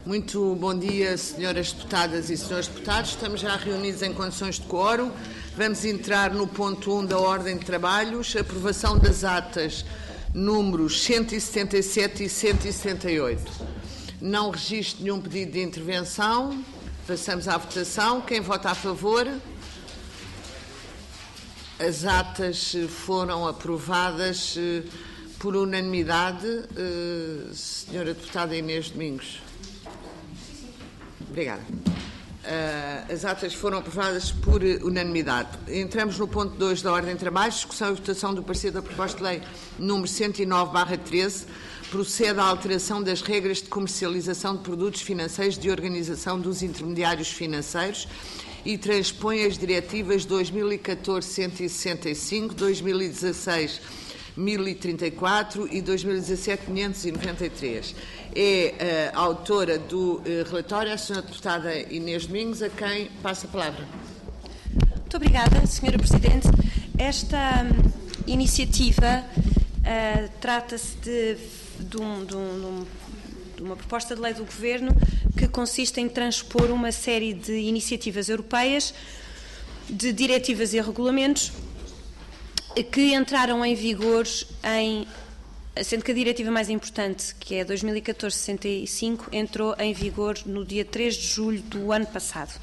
Muito bom dia, senhoras deputadas e senhores deputados. Estamos já reunidos em condições de quórum. Vamos entrar no ponto 1 da ordem de trabalhos, aprovação das atas números 177 e 178. Não registro nenhum pedido de intervenção. Passamos à votação. Quem vota a favor? As atas foram aprovadas por unanimidade. Senhora deputada Inês Domingos. Obrigada. As atas foram aprovadas por unanimidade. Entramos no ponto 2 da ordem de trabalho, discussão e votação do parecer da proposta de lei número 109/13, procede à alteração das regras de comercialização de produtos financeiros de organização dos intermediários financeiros e transpõe as diretivas 2014-165, 2016-1034 e 2017-593. É a autora do relatório, a senhora deputada Inês Domingos, a quem passa a palavra. Muito obrigada, senhora Presidente. Esta iniciativa trata-se de uma proposta de lei do Governo que consiste em transpor uma série de iniciativas europeias, de diretivas e regulamentos que entraram em vigor sendo que a diretiva mais importante, que é 2014-65, entrou em vigor no dia 3 de julho do ano passado.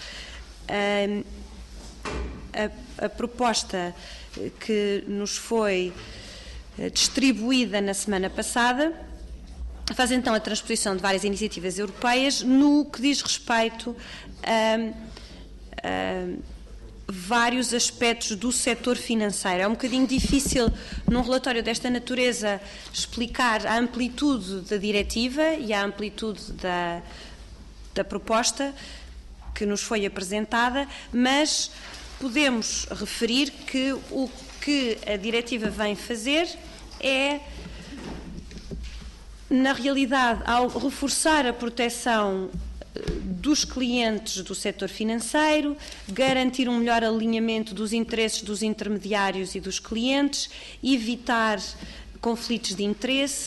A proposta que nos foi distribuída na semana passada faz então a transposição de várias iniciativas europeias no que diz respeito a vários aspectos do setor financeiro. É um bocadinho difícil, num relatório desta natureza, explicar a amplitude da diretiva e a amplitude da proposta que nos foi apresentada, mas podemos referir que o que a diretiva vem fazer é, na realidade, ao reforçar a proteção dos clientes do setor financeiro, garantir um melhor alinhamento dos interesses dos intermediários e dos clientes, evitar conflitos de interesse,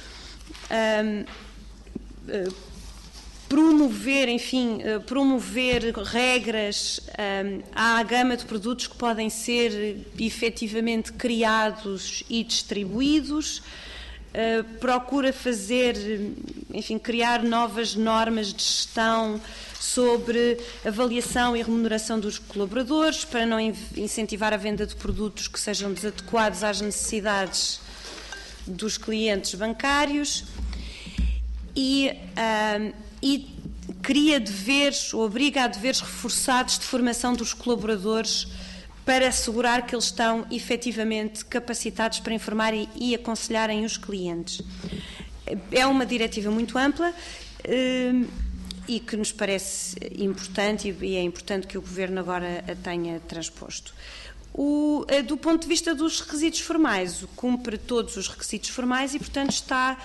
promover regras à gama de produtos que podem ser efetivamente criados e distribuídos. Procura criar novas normas de gestão sobre avaliação e remuneração dos colaboradores, para não incentivar a venda de produtos que sejam desadequados às necessidades dos clientes bancários e cria deveres, obriga a deveres reforçados de formação dos colaboradores para assegurar que eles estão efetivamente capacitados para informar e aconselharem os clientes. É uma diretiva muito ampla e que nos parece importante, e é importante que o Governo agora a tenha transposto. Do ponto de vista dos requisitos formais, cumpre todos os requisitos formais e, portanto, está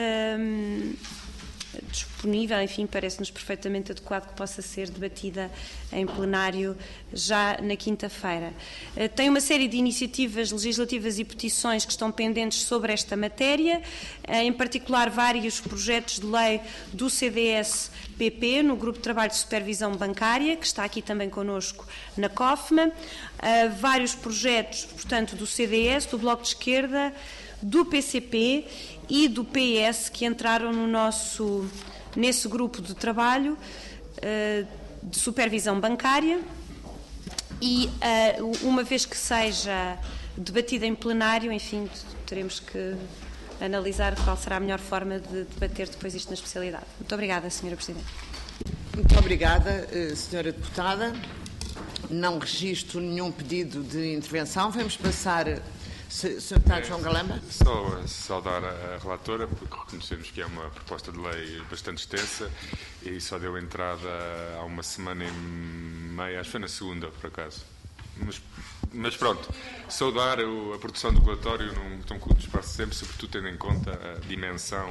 disponível, parece-nos perfeitamente adequado que possa ser debatida em plenário já na quinta-feira. Tem uma série de iniciativas legislativas e petições que estão pendentes sobre esta matéria, em particular vários projetos de lei do CDS-PP, no Grupo de Trabalho de Supervisão Bancária, que está aqui também connosco na COFMA, vários projetos, portanto, do CDS, do Bloco de Esquerda, do PCP e do PS, que entraram nesse grupo de trabalho de supervisão bancária e, uma vez que seja debatida em plenário, teremos que analisar qual será a melhor forma de debater depois isto na especialidade. Muito obrigada, Sra. Presidente. Muito obrigada, Sra. Deputada. Não registro nenhum pedido de intervenção. Vamos passar... Sr. Deputado João Galamba. Só saudar a relatora, porque reconhecemos que é uma proposta de lei bastante extensa e só deu entrada há uma semana e meia, acho que foi na segunda, por acaso. Mas pronto, saudar a produção do relatório num tão curto espaço de tempo, sobretudo tendo em conta a dimensão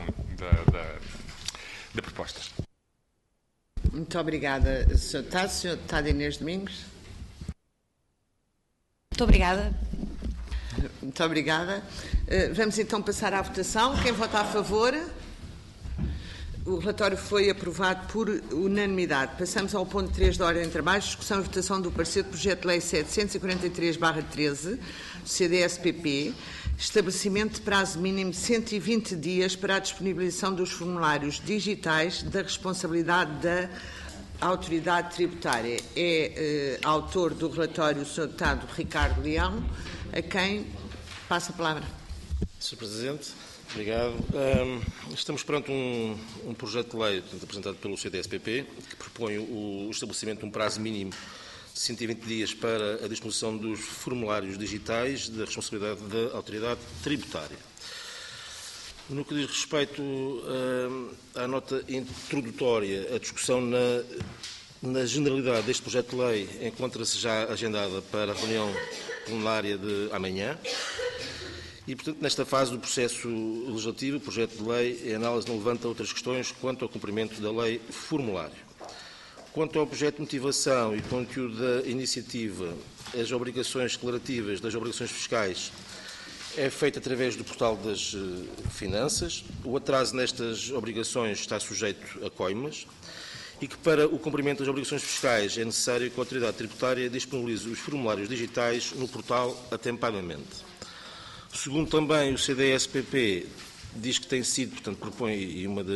da proposta. Muito obrigada, Sr. Deputado. Sr. Deputado Inês Domingos. Muito obrigada. Muito obrigada. Vamos então passar à votação. Quem vota a favor? O relatório foi aprovado por unanimidade. Passamos ao ponto 3 da ordem de trabalho, discussão e votação do parecer do projeto de lei 743/13, do CDS-PP, estabelecimento de prazo mínimo de 120 dias para a disponibilização dos formulários digitais da responsabilidade da autoridade tributária. É autor do relatório o Sr. Deputado Ricardo Leão, a quem passo a palavra. Sr. Presidente, obrigado. Estamos perante um projeto de lei apresentado pelo CDS-PP que propõe o estabelecimento de um prazo mínimo de 120 dias para a disposição dos formulários digitais da responsabilidade da autoridade tributária. No que diz respeito à nota introdutória, a discussão na generalidade deste projeto de lei encontra-se já agendada para a reunião plenária de amanhã. E, portanto, nesta fase do processo legislativo, o projeto de lei em análise não levanta outras questões quanto ao cumprimento da lei formulário. Quanto ao objeto de motivação e conteúdo da iniciativa, as obrigações declarativas das obrigações fiscais é feito através do portal das finanças. O atraso nestas obrigações está sujeito a coimas e que para o cumprimento das obrigações fiscais é necessário que a autoridade tributária disponibilize os formulários digitais no portal atempadamente. Segundo também o CDS-PP, diz que tem sido, portanto, propõe, e uma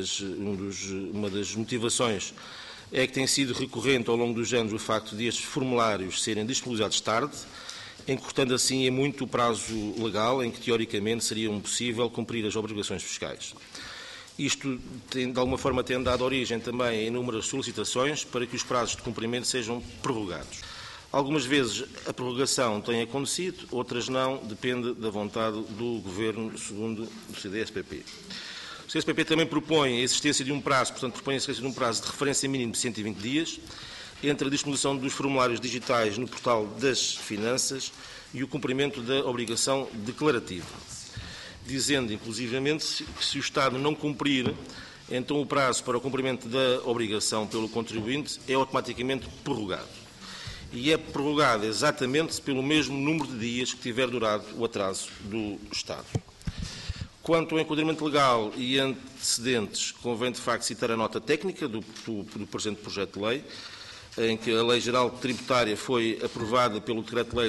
das motivações é que tem sido recorrente ao longo dos anos o facto de estes formulários serem disponibilizados tarde, encurtando assim em muito o prazo legal em que, teoricamente, seria possível cumprir as obrigações fiscais. Isto, de alguma forma, tem dado origem também a inúmeras solicitações para que os prazos de cumprimento sejam prorrogados. Algumas vezes a prorrogação tem acontecido, outras não, depende da vontade do Governo, segundo o CDS-PP. O CDS-PP também propõe a existência de um prazo, portanto, propõe a existência de um prazo de referência mínimo de 120 dias, entre a disponibilização dos formulários digitais no portal das finanças e o cumprimento da obrigação declarativa, dizendo, inclusivamente, que se o Estado não cumprir, então o prazo para o cumprimento da obrigação pelo contribuinte é automaticamente prorrogado. E é prorrogado exatamente pelo mesmo número de dias que tiver durado o atraso do Estado. Quanto ao enquadramento legal e antecedentes, convém de facto citar a nota técnica do presente projeto de lei, em que a Lei Geral Tributária foi aprovada pelo Decreto-Lei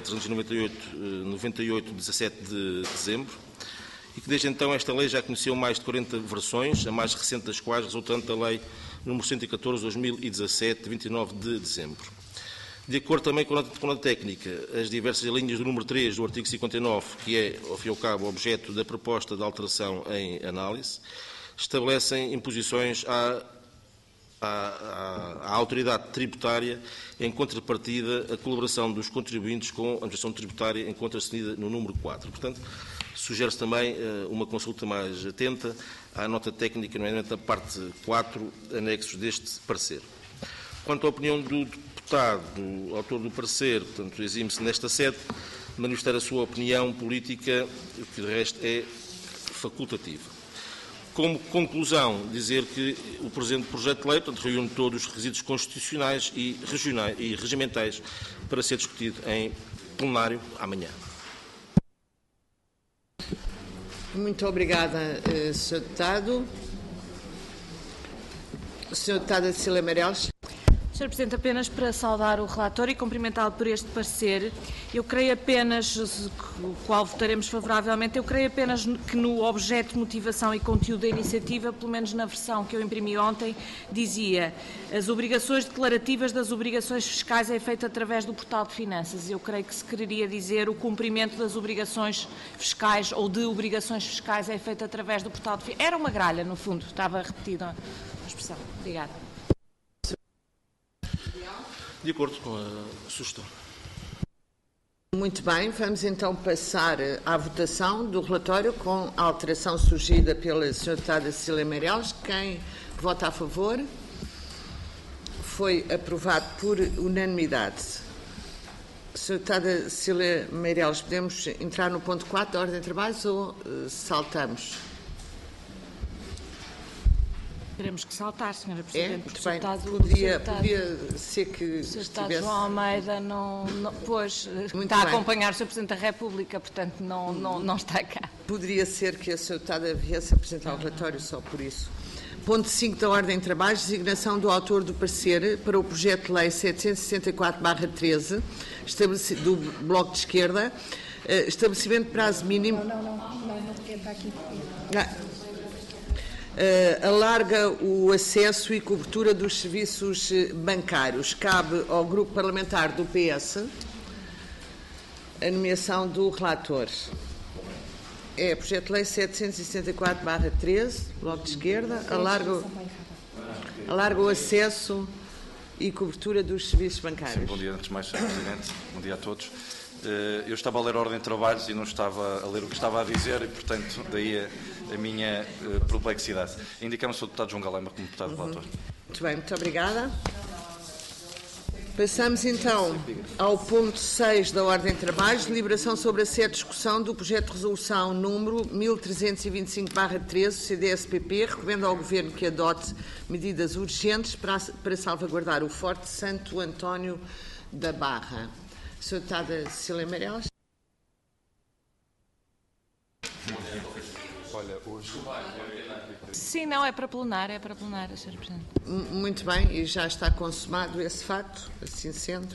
398, de 17 de dezembro, e que desde então esta lei já conheceu mais de 40 versões, a mais recente das quais resultante da Lei nº 114/2017, de 29 de dezembro. De acordo também com a nota técnica, as diversas linhas do número 3 do artigo 59, que é, ao fim e ao cabo, objeto da proposta de alteração em análise, estabelecem imposições à autoridade tributária em contrapartida a colaboração dos contribuintes com a administração tributária encontra-se no número 4. Portanto, sugere-se também uma consulta mais atenta à nota técnica, nomeadamente na parte 4, anexos deste parecer. Quanto à opinião do deputado, autor do parecer, portanto, exime-se nesta sede manifestar a sua opinião política, que de resto é facultativa. Como conclusão, dizer que o presente projeto de lei, portanto, reúne todos os requisitos constitucionais e regimentais para ser discutido em plenário amanhã. Muito obrigada, Sr. Deputado. Sra. Deputada Cecília Meireles. Sr. Presidente, apenas para saudar o relator e cumprimentá-lo por este parecer, eu creio apenas, o qual votaremos favoravelmente, eu creio apenas que no objeto, motivação e conteúdo da iniciativa, pelo menos na versão que eu imprimi ontem, dizia as obrigações declarativas das obrigações fiscais é feito através do portal de finanças. Eu creio que se quereria dizer o cumprimento das obrigações fiscais ou de obrigações fiscais é feito através do portal de finanças. Era uma gralha, no fundo, estava repetida a expressão. Obrigada. De acordo com a sugestão. Muito bem, vamos então passar à votação do relatório com a alteração surgida pela Sra. Deputada Cecília Meireles. Quem vota a favor? Foi aprovado por unanimidade. Sra. Deputada Cecília Meireles, podemos entrar no ponto 4 da ordem de trabalhos ou saltamos? Teremos que saltar, Sra. Presidente. Muito bem. Podia ser que o Sr. João Almeida pois, está a acompanhar o Sr. Presidente da República, portanto não está cá. Poderia ser que a Sra. Deputada viesse apresentar o relatório só por isso. Ponto 5 da Ordem de Trabalhos, designação do autor do parecer para o projeto de lei 764/13, do Bloco de Esquerda, estabelecimento de prazo mínimo... Não, está aqui. Alarga o acesso e cobertura dos serviços bancários. Cabe ao Grupo Parlamentar do PS a nomeação do relator. É projeto de lei 764/13, Bloco de Esquerda, alarga o acesso e cobertura dos serviços bancários. Sim, bom dia, antes de mais, Sr. Presidente. Bom dia a todos. Eu estava a ler a ordem de trabalhos e não estava a ler o que estava a dizer e, portanto, daí a minha perplexidade. Indicamos o Sr. Deputado João Galema como deputado relator. Muito bem, muito obrigada. Passamos então ao ponto 6 da Ordem de Trabalhos, deliberação sobre a sede de discussão do projeto de resolução número 1325/13, CDS-PP, recomenda ao Governo que adote medidas urgentes para salvaguardar o Forte Santo António da Barra. Sra. Deputada Cecília Meirelles. Olha, hoje... Sim, não, é para plenário, Sr. Presidente. Muito bem, e já está consumado esse facto, assim sendo.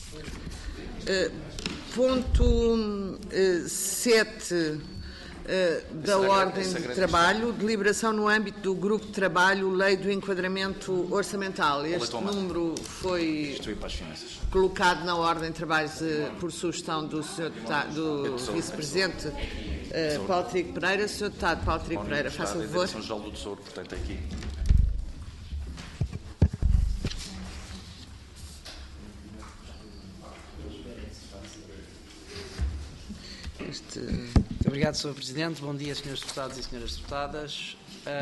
Ponto 7 da Ordem de Trabalho, deliberação no âmbito do Grupo de Trabalho, Lei do Enquadramento Orçamental. Este número foi colocado na Ordem de Trabalhos por sugestão do Vice-Presidente Paulo Trigo Pereira. Sr. Deputado Paulo Trigo Pereira, faça o favor. Direção-Geral do Tesouro, portanto, aqui. Muito obrigado, Sr. Presidente. Bom dia, Srs. Deputados e Sras. Deputadas.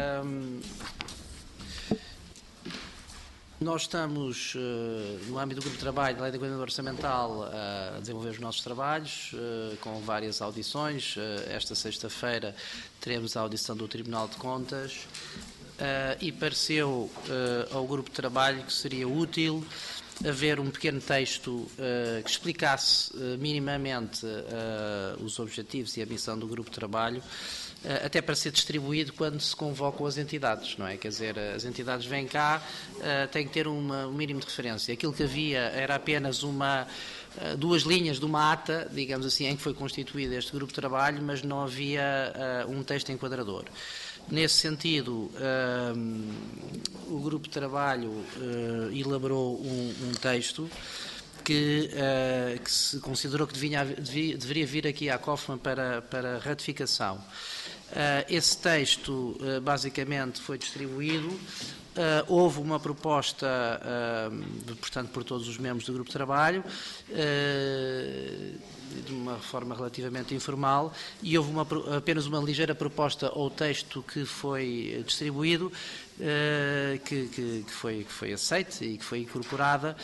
Nós estamos, no âmbito do Grupo de Trabalho da Lei de Enquadramento Orçamental, a desenvolver os nossos trabalhos, com várias audições. Esta sexta-feira teremos a audição do Tribunal de Contas e pareceu ao Grupo de Trabalho que seria útil haver um pequeno texto que explicasse minimamente os objetivos e a missão do Grupo de Trabalho, até para ser distribuído quando se convocam as entidades, não é? Quer dizer, as entidades vêm cá, têm que ter um mínimo de referência. Aquilo que havia era apenas duas linhas de uma ata, digamos assim, em que foi constituído este grupo de trabalho, mas não havia um texto enquadrador. Nesse sentido, o grupo de trabalho elaborou um texto que se considerou que deveria vir aqui à COFMA para ratificação. Esse texto basicamente foi distribuído. Houve uma proposta, portanto, por todos os membros do grupo de trabalho, de uma forma relativamente informal, e houve apenas uma ligeira proposta ou texto que foi distribuído, que foi aceite e que foi incorporada,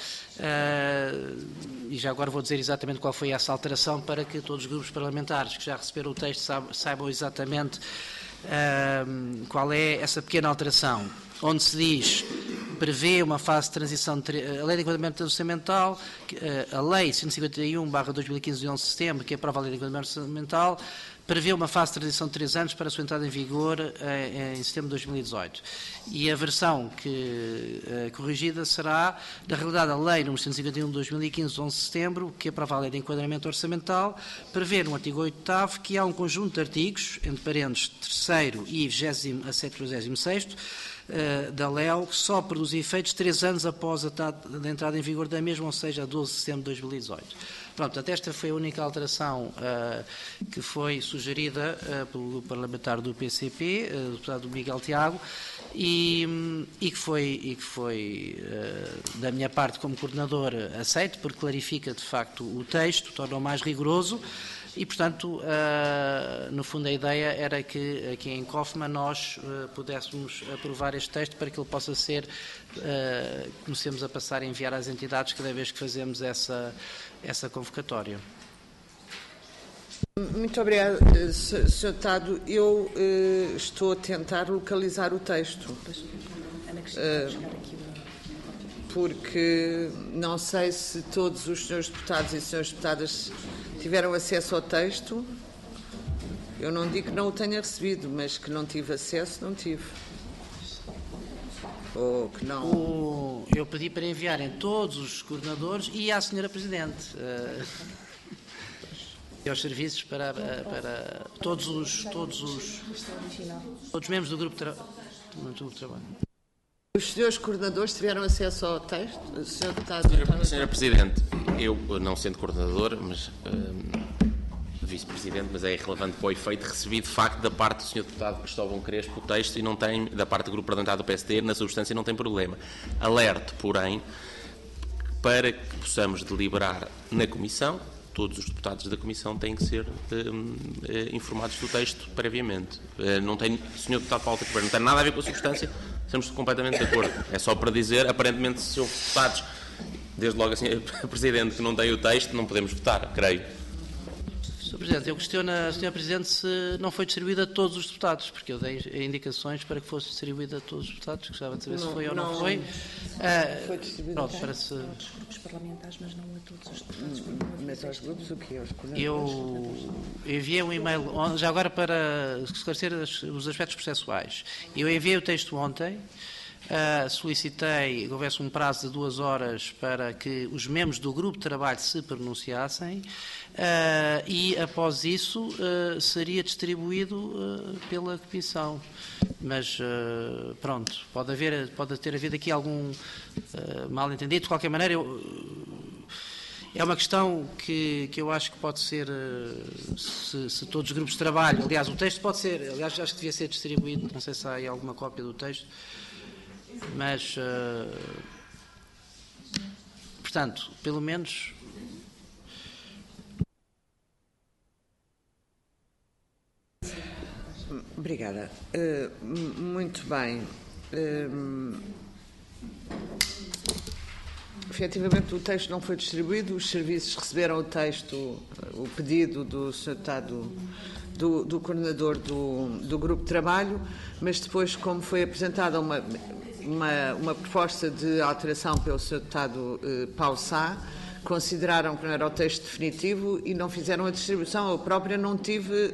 e já agora vou dizer exatamente qual foi essa alteração para que todos os grupos parlamentares que já receberam o texto saibam exatamente qual é essa pequena alteração, onde se diz, prevê uma fase de transição, a Lei de Enquadramento Orçamental, a Lei 151/2015 de 11 de setembro, que aprova a Lei de Enquadramento Orçamental, prevê uma fase de transição de 3 anos para a sua entrada em vigor em setembro de 2018. E a versão corrigida será, na realidade, a Lei nº 151 de 2015, de 11 de setembro, que aprova a Lei de Enquadramento Orçamental, prevê no artigo 8º que há um conjunto de artigos, entre parênteses 3º e 20º a 76º, da LEO, que só produz efeitos 3 anos após a data de entrada em vigor da mesma, ou seja, a 12 de setembro de 2018. Pronto, portanto, esta foi a única alteração que foi sugerida pelo grupo parlamentar do PCP, do deputado Miguel Tiago, e que foi da minha parte, como coordenador, aceito, porque clarifica, de facto, o texto, torna-o mais rigoroso. E, portanto, no fundo a ideia era que aqui em COFMA nós pudéssemos aprovar este texto para que ele possa ser, comecemos a passar a enviar às entidades cada vez que fazemos essa convocatória. Muito obrigada, Sr. Deputado. Eu estou a tentar localizar o texto, porque não sei se todos os senhores deputados e senhoras deputadas tiveram acesso ao texto. Eu não digo que não o tenha recebido, mas que não tive acesso, não tive. Ou que não? Eu pedi para enviarem todos os coordenadores e à Sra. Presidente. E aos serviços para todos os membros do grupo de trabalho. Os senhores coordenadores tiveram acesso ao texto? O senhor deputado... Sra. Presidente, eu não sendo coordenador, mas vice-presidente, mas é irrelevante para o efeito, recebi de facto da parte do Sr. Deputado Cristóvão Crespo o texto e não tem, da parte do grupo parlamentar do PSD, na substância não tem problema. Alerto, porém, para que possamos deliberar na Comissão, todos os deputados da Comissão têm que ser informados do texto previamente. Não tem, Sr. Deputado Paulo Ribeiro, não tem nada a ver com a substância, estamos completamente de acordo. É só para dizer, aparentemente, se houve deputados, desde logo a Sra. Presidente, que não têm o texto, não podemos votar, creio. Sr. Presidente, eu questiono a Sra. Presidente se não foi distribuída a todos os deputados, porque eu dei indicações para que fosse distribuída a todos os deputados, gostava de saber se foi ou não foi. Foi distribuída pronto, parece... aos grupos parlamentares, mas não a todos os deputados. Mas aos grupos o quê? Eu enviei um e-mail, já agora para esclarecer os aspectos processuais, eu enviei o texto ontem, solicitei que houvesse um prazo de 2 horas para que os membros do grupo de trabalho se pronunciassem e, após isso, seria distribuído pela Comissão. Mas, pronto, pode ter havido aqui algum mal-entendido. De qualquer maneira, é uma questão que eu acho que pode ser, se todos os grupos de trabalho, aliás, o texto pode ser, aliás, acho que devia ser distribuído, não sei se há aí alguma cópia do texto, mas, portanto, pelo menos... Obrigada. Muito bem. Efetivamente, o texto não foi distribuído, os serviços receberam o texto, o pedido do Sr. Deputado, do coordenador do grupo de trabalho, mas depois, como foi apresentada uma proposta de alteração pelo Sr. Deputado Paulo Sá, consideraram que não era o texto definitivo e não fizeram a distribuição. Eu própria não tive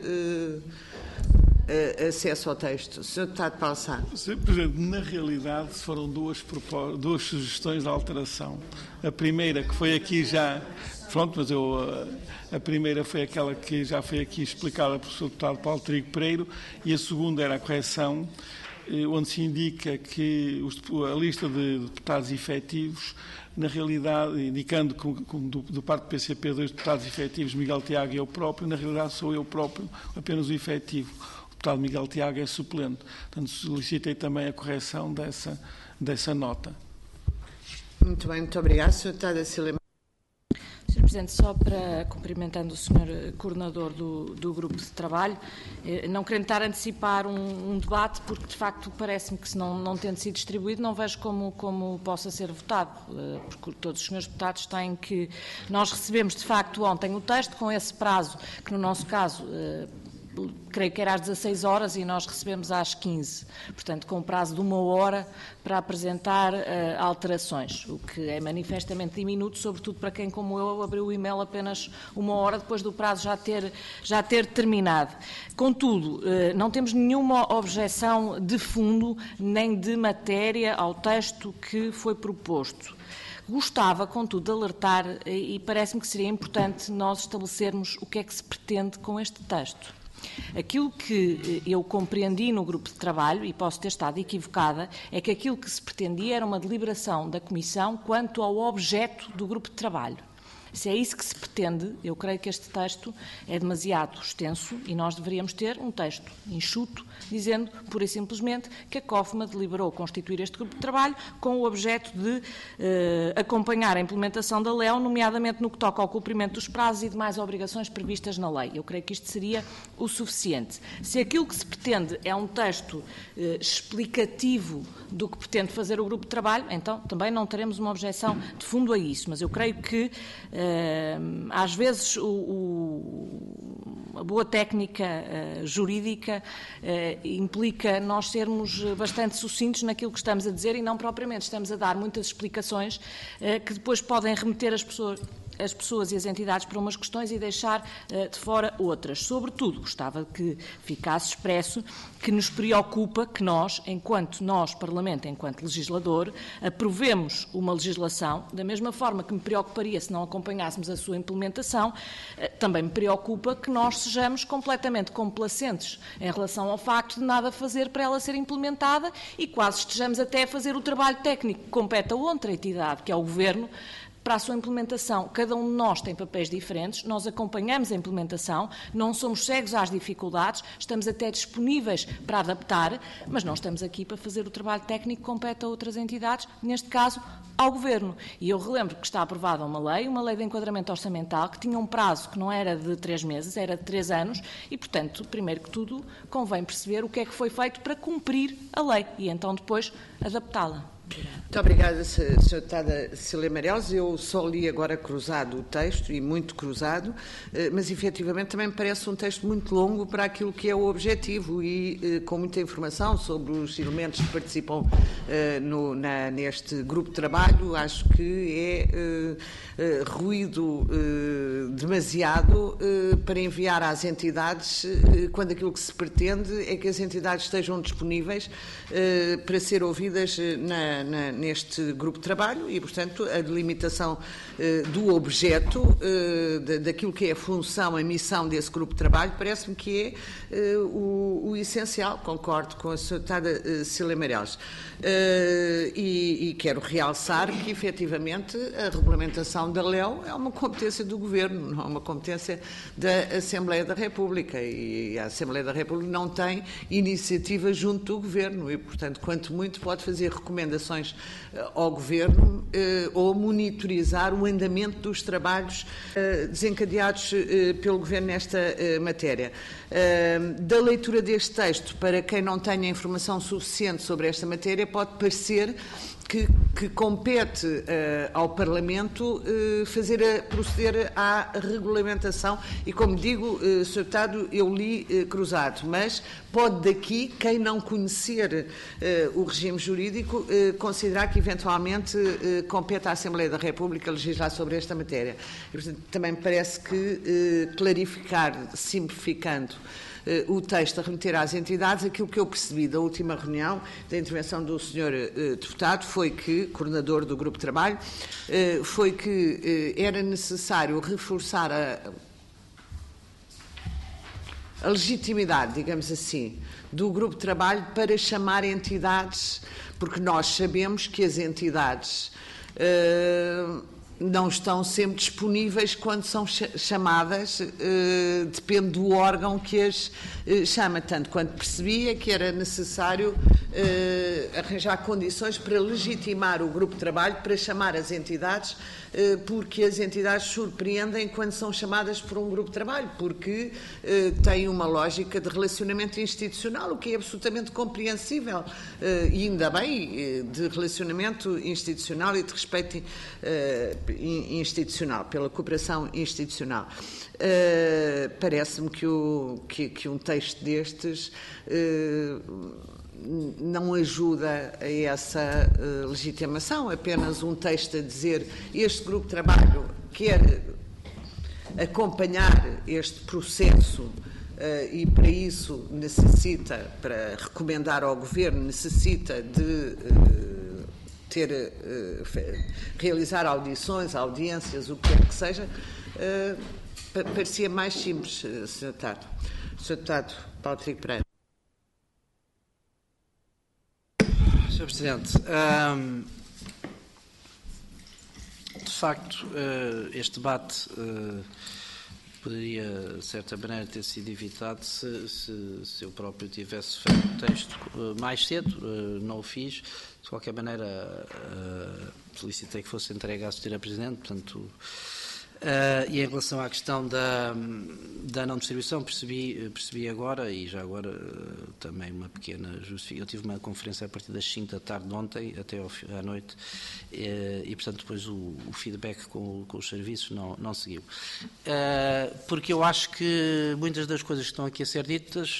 acesso ao texto. Sr. Deputado Paulo Sá. Sr. Presidente, na realidade foram duas sugestões de alteração. A primeira, que foi aqui já... Pronto, mas a primeira foi aquela que já foi aqui explicada pelo Sr. Deputado Paulo Trigo Pereiro e a segunda era a correção, onde se indica que a lista de deputados efetivos, na realidade, indicando que do parte do PCP 2 deputados efetivos, Miguel Tiago e eu próprio, na realidade sou eu próprio apenas o efetivo. O deputado Miguel Tiago é suplente. Portanto, solicitei também a correção dessa nota. Muito bem, muito obrigado. Sr. Deputado Cília. Sr. Presidente, só para, cumprimentando o Sr. Coordenador do Grupo de Trabalho, não querendo estar a antecipar um debate, porque de facto parece-me que se não tendo sido distribuído, não vejo como possa ser votado, porque todos os senhores deputados têm que... Nós recebemos de facto ontem o texto, com esse prazo, que no nosso caso... creio que era às 16 horas e nós recebemos às 15, portanto com um prazo de 1 hora para apresentar alterações, o que é manifestamente diminuto, sobretudo para quem, como eu, abriu o e-mail apenas 1 hora depois do prazo já ter terminado. Contudo, não temos nenhuma objeção de fundo nem de matéria ao texto que foi proposto. Gostava, contudo, de alertar, e parece-me que seria importante nós estabelecermos o que é que se pretende com este texto. Aquilo que eu compreendi no grupo de trabalho, e posso ter estado equivocada, é que aquilo que se pretendia era uma deliberação da Comissão quanto ao objeto do grupo de trabalho. Se é isso que se pretende, eu creio que este texto é demasiado extenso e nós deveríamos ter um texto enxuto, dizendo, pura e simplesmente, que a COFMA deliberou constituir este grupo de trabalho com o objeto de acompanhar a implementação da LEO, nomeadamente no que toca ao cumprimento dos prazos e demais obrigações previstas na lei. Eu creio que isto seria o suficiente. Se aquilo que se pretende é um texto explicativo do que pretende fazer o grupo de trabalho, então também não teremos uma objeção de fundo a isso, mas eu creio que às vezes a boa técnica jurídica implica nós sermos bastante sucintos naquilo que estamos a dizer e não propriamente estamos a dar muitas explicações que depois podem remeter as pessoas as pessoas e as entidades para umas questões e deixar de fora outras. Sobretudo, gostava que ficasse expresso que nos preocupa que nós, Parlamento, enquanto legislador, aprovemos uma legislação, da mesma forma que me preocuparia se não acompanhássemos a sua implementação, também me preocupa que nós sejamos completamente complacentes em relação ao facto de nada fazer para ela ser implementada e quase estejamos até a fazer o trabalho técnico que compete a outra entidade, que é o Governo, para a sua implementação. Cada um de nós tem papéis diferentes, nós acompanhamos a implementação, não somos cegos às dificuldades, estamos até disponíveis para adaptar, mas nós estamos aqui para fazer o trabalho técnico que compete a outras entidades, neste caso ao Governo. E eu relembro que está aprovada uma lei de enquadramento orçamental, que tinha um prazo que não era de 3 meses, era de 3 anos, e, portanto, primeiro que tudo, convém perceber o que é que foi feito para cumprir a lei e então depois adaptá-la. Muito obrigada, Sra. Deputada Cecília Meireles. Eu só li agora cruzado o texto, e muito cruzado, mas efetivamente também me parece um texto muito longo para aquilo que é o objetivo e com muita informação sobre os elementos que participam neste grupo de trabalho. Acho que é ruído demasiado para enviar às entidades, quando aquilo que se pretende é que as entidades estejam disponíveis para ser ouvidas neste grupo de trabalho e, portanto, a delimitação do objeto, daquilo que é a função, a missão desse grupo de trabalho, parece-me que é o essencial. Concordo com a Sra. Deputada Cecília Meireles. E quero realçar que, efetivamente, a regulamentação da LEO é uma competência do Governo, não é uma competência da Assembleia da República, e a Assembleia da República não tem iniciativa junto do Governo e, portanto, quanto muito pode fazer recomendações ao Governo ou monitorizar o andamento dos trabalhos desencadeados pelo Governo nesta matéria. Da leitura deste texto, para quem não tenha informação suficiente sobre esta matéria, pode parecer que compete ao Parlamento proceder à regulamentação e, como digo, Sr. Deputado, eu li cruzado, mas pode daqui, quem não conhecer o regime jurídico, considerar que eventualmente compete à Assembleia da República legislar sobre esta matéria. E, portanto, também me parece que clarificar, simplificando o texto a remeter às entidades, aquilo que eu percebi da última reunião, da intervenção do Sr. Deputado, foi que, coordenador do grupo de trabalho, foi que era necessário reforçar a legitimidade, digamos assim, do grupo de trabalho para chamar entidades, porque nós sabemos que as entidades não estão sempre disponíveis quando são chamadas, depende do órgão que as chama. Tanto quanto percebia que era necessário arranjar condições para legitimar o grupo de trabalho, para chamar as entidades, porque as entidades surpreendem quando são chamadas por um grupo de trabalho, porque têm uma lógica de relacionamento institucional, o que é absolutamente compreensível, e ainda bem, de relacionamento institucional e de respeito institucional, pela cooperação institucional. Parece-me que um texto destes não ajuda a essa legitimação, apenas um texto a dizer este grupo de trabalho quer acompanhar este processo e para isso necessita, para recomendar ao Governo, necessita de realizar audições, audiências, o que quer que seja, parecia mais simples, Sr. Deputado. Sr. Deputado Paulo Trigo Pereira. Sr. Presidente, de facto, este debate poderia, de certa maneira, ter sido evitado se eu próprio tivesse feito o texto mais cedo. Não o fiz. De qualquer maneira, solicitei que fosse entregue à Sra. Presidente, portanto... e em relação à questão da não distribuição, percebi agora, e já agora também uma pequena justificação. Eu tive uma conferência a partir das 5 da tarde de ontem até à noite e portanto depois o feedback com os serviços não seguiu. Porque eu acho que muitas das coisas que estão aqui a ser ditas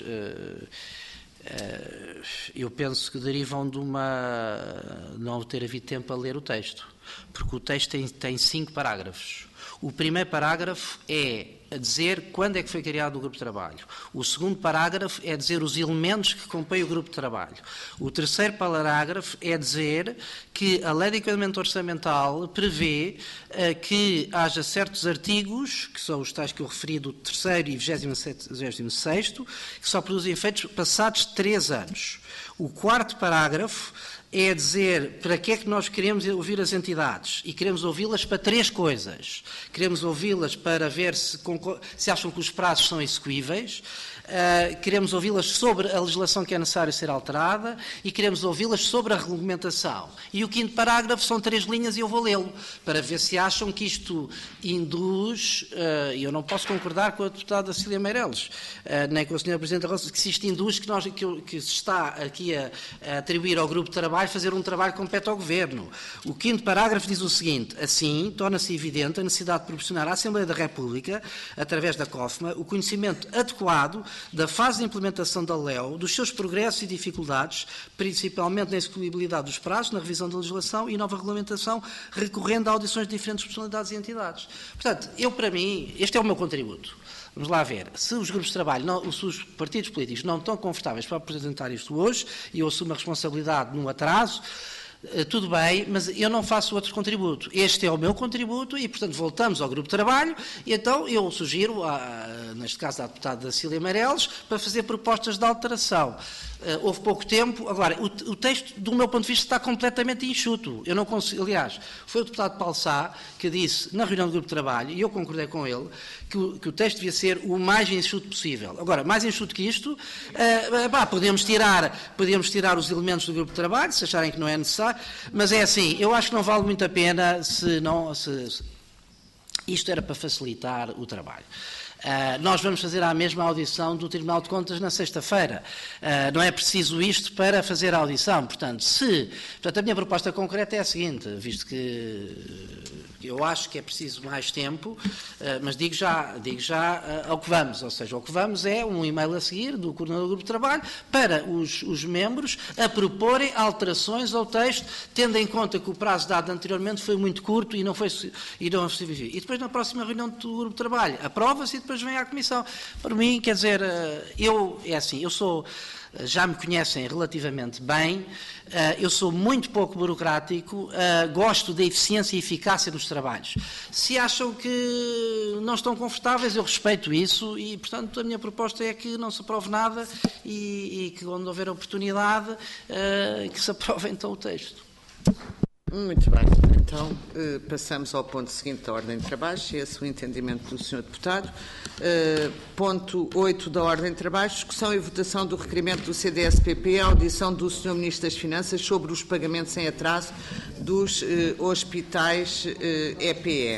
eu penso que derivam de não ter havido tempo a ler o texto. porque o texto tem 5 parágrafos. O primeiro parágrafo é a dizer quando é que foi criado o grupo de trabalho. O segundo parágrafo é dizer os elementos que compõem o grupo de trabalho. O terceiro parágrafo é dizer que a Lei de Enquadramento Orçamental prevê que haja certos artigos, que são os tais que eu referi do 3º e 26º, que só produzem efeitos passados 3 anos. O quarto parágrafo é dizer para que é que nós queremos ouvir as entidades, e queremos ouvi-las para 3 coisas. Queremos ouvi-las para ver se acham que os prazos são execuíveis, queremos ouvi-las sobre a legislação que é necessária ser alterada e queremos ouvi-las sobre a regulamentação. E o 5º parágrafo são 3 linhas e eu vou lê-lo, para ver se acham que isto induz, e eu não posso concordar com a deputada Cília Meireles, nem com a senhora Presidente da Roça, que se isto induz que se está aqui a atribuir ao grupo de trabalho fazer um trabalho que compete ao Governo. O 5º parágrafo diz o seguinte: assim, torna-se evidente a necessidade de proporcionar à Assembleia da República, através da COFMA, o conhecimento adequado da fase de implementação da LEO, dos seus progressos e dificuldades, principalmente na execuibilidade dos prazos, na revisão da legislação e nova regulamentação, recorrendo a audições de diferentes personalidades e entidades. Portanto, para mim, este é o meu contributo. Vamos lá ver. Se os grupos de trabalho, se os partidos políticos não estão confortáveis para apresentar isto hoje, e eu assumo a responsabilidade no atraso, tudo bem, mas eu não faço outro contributo. Este é o meu contributo e, portanto, voltamos ao grupo de trabalho e então eu sugiro, neste caso à deputada Cília Meireles, para fazer propostas de alteração. Houve pouco tempo. Agora, o texto, do meu ponto de vista, está completamente enxuto. Eu não consigo, aliás, foi o deputado Paulo Sá que disse, na reunião do grupo de trabalho, e eu concordei com ele, que o texto devia ser o mais enxuto possível. Agora, mais enxuto que isto, podemos tirar os elementos do grupo de trabalho, se acharem que não é necessário, mas é assim, eu acho que não vale muito a pena se isto era para facilitar o trabalho. Nós vamos fazer a mesma audição do Tribunal de Contas na sexta-feira. Não é preciso isto para fazer a audição. Portanto, a minha proposta concreta é a seguinte, visto que eu acho que é preciso mais tempo, mas digo já ao que vamos. Ou seja, ao que vamos é um e-mail a seguir do coordenador do grupo de trabalho para os membros a proporem alterações ao texto, tendo em conta que o prazo dado anteriormente foi muito curto e não foi suficiente. E depois, na próxima reunião do grupo de trabalho, aprova-se e depois vem à Comissão. Para mim, quer dizer, já me conhecem relativamente bem, eu sou muito pouco burocrático, gosto da eficiência e eficácia dos trabalhos. Se acham que não estão confortáveis, eu respeito isso e, portanto, a minha proposta é que não se aprove nada e que, onde houver oportunidade, que se aprove então o texto. Muito bem. Então, passamos ao ponto seguinte da ordem de trabalho, se é esse o entendimento do Sr. Deputado. Ponto 8 da ordem de trabalho, discussão e votação do requerimento do CDS-PP à audição do Sr. Ministro das Finanças sobre os pagamentos em atraso dos hospitais EPE.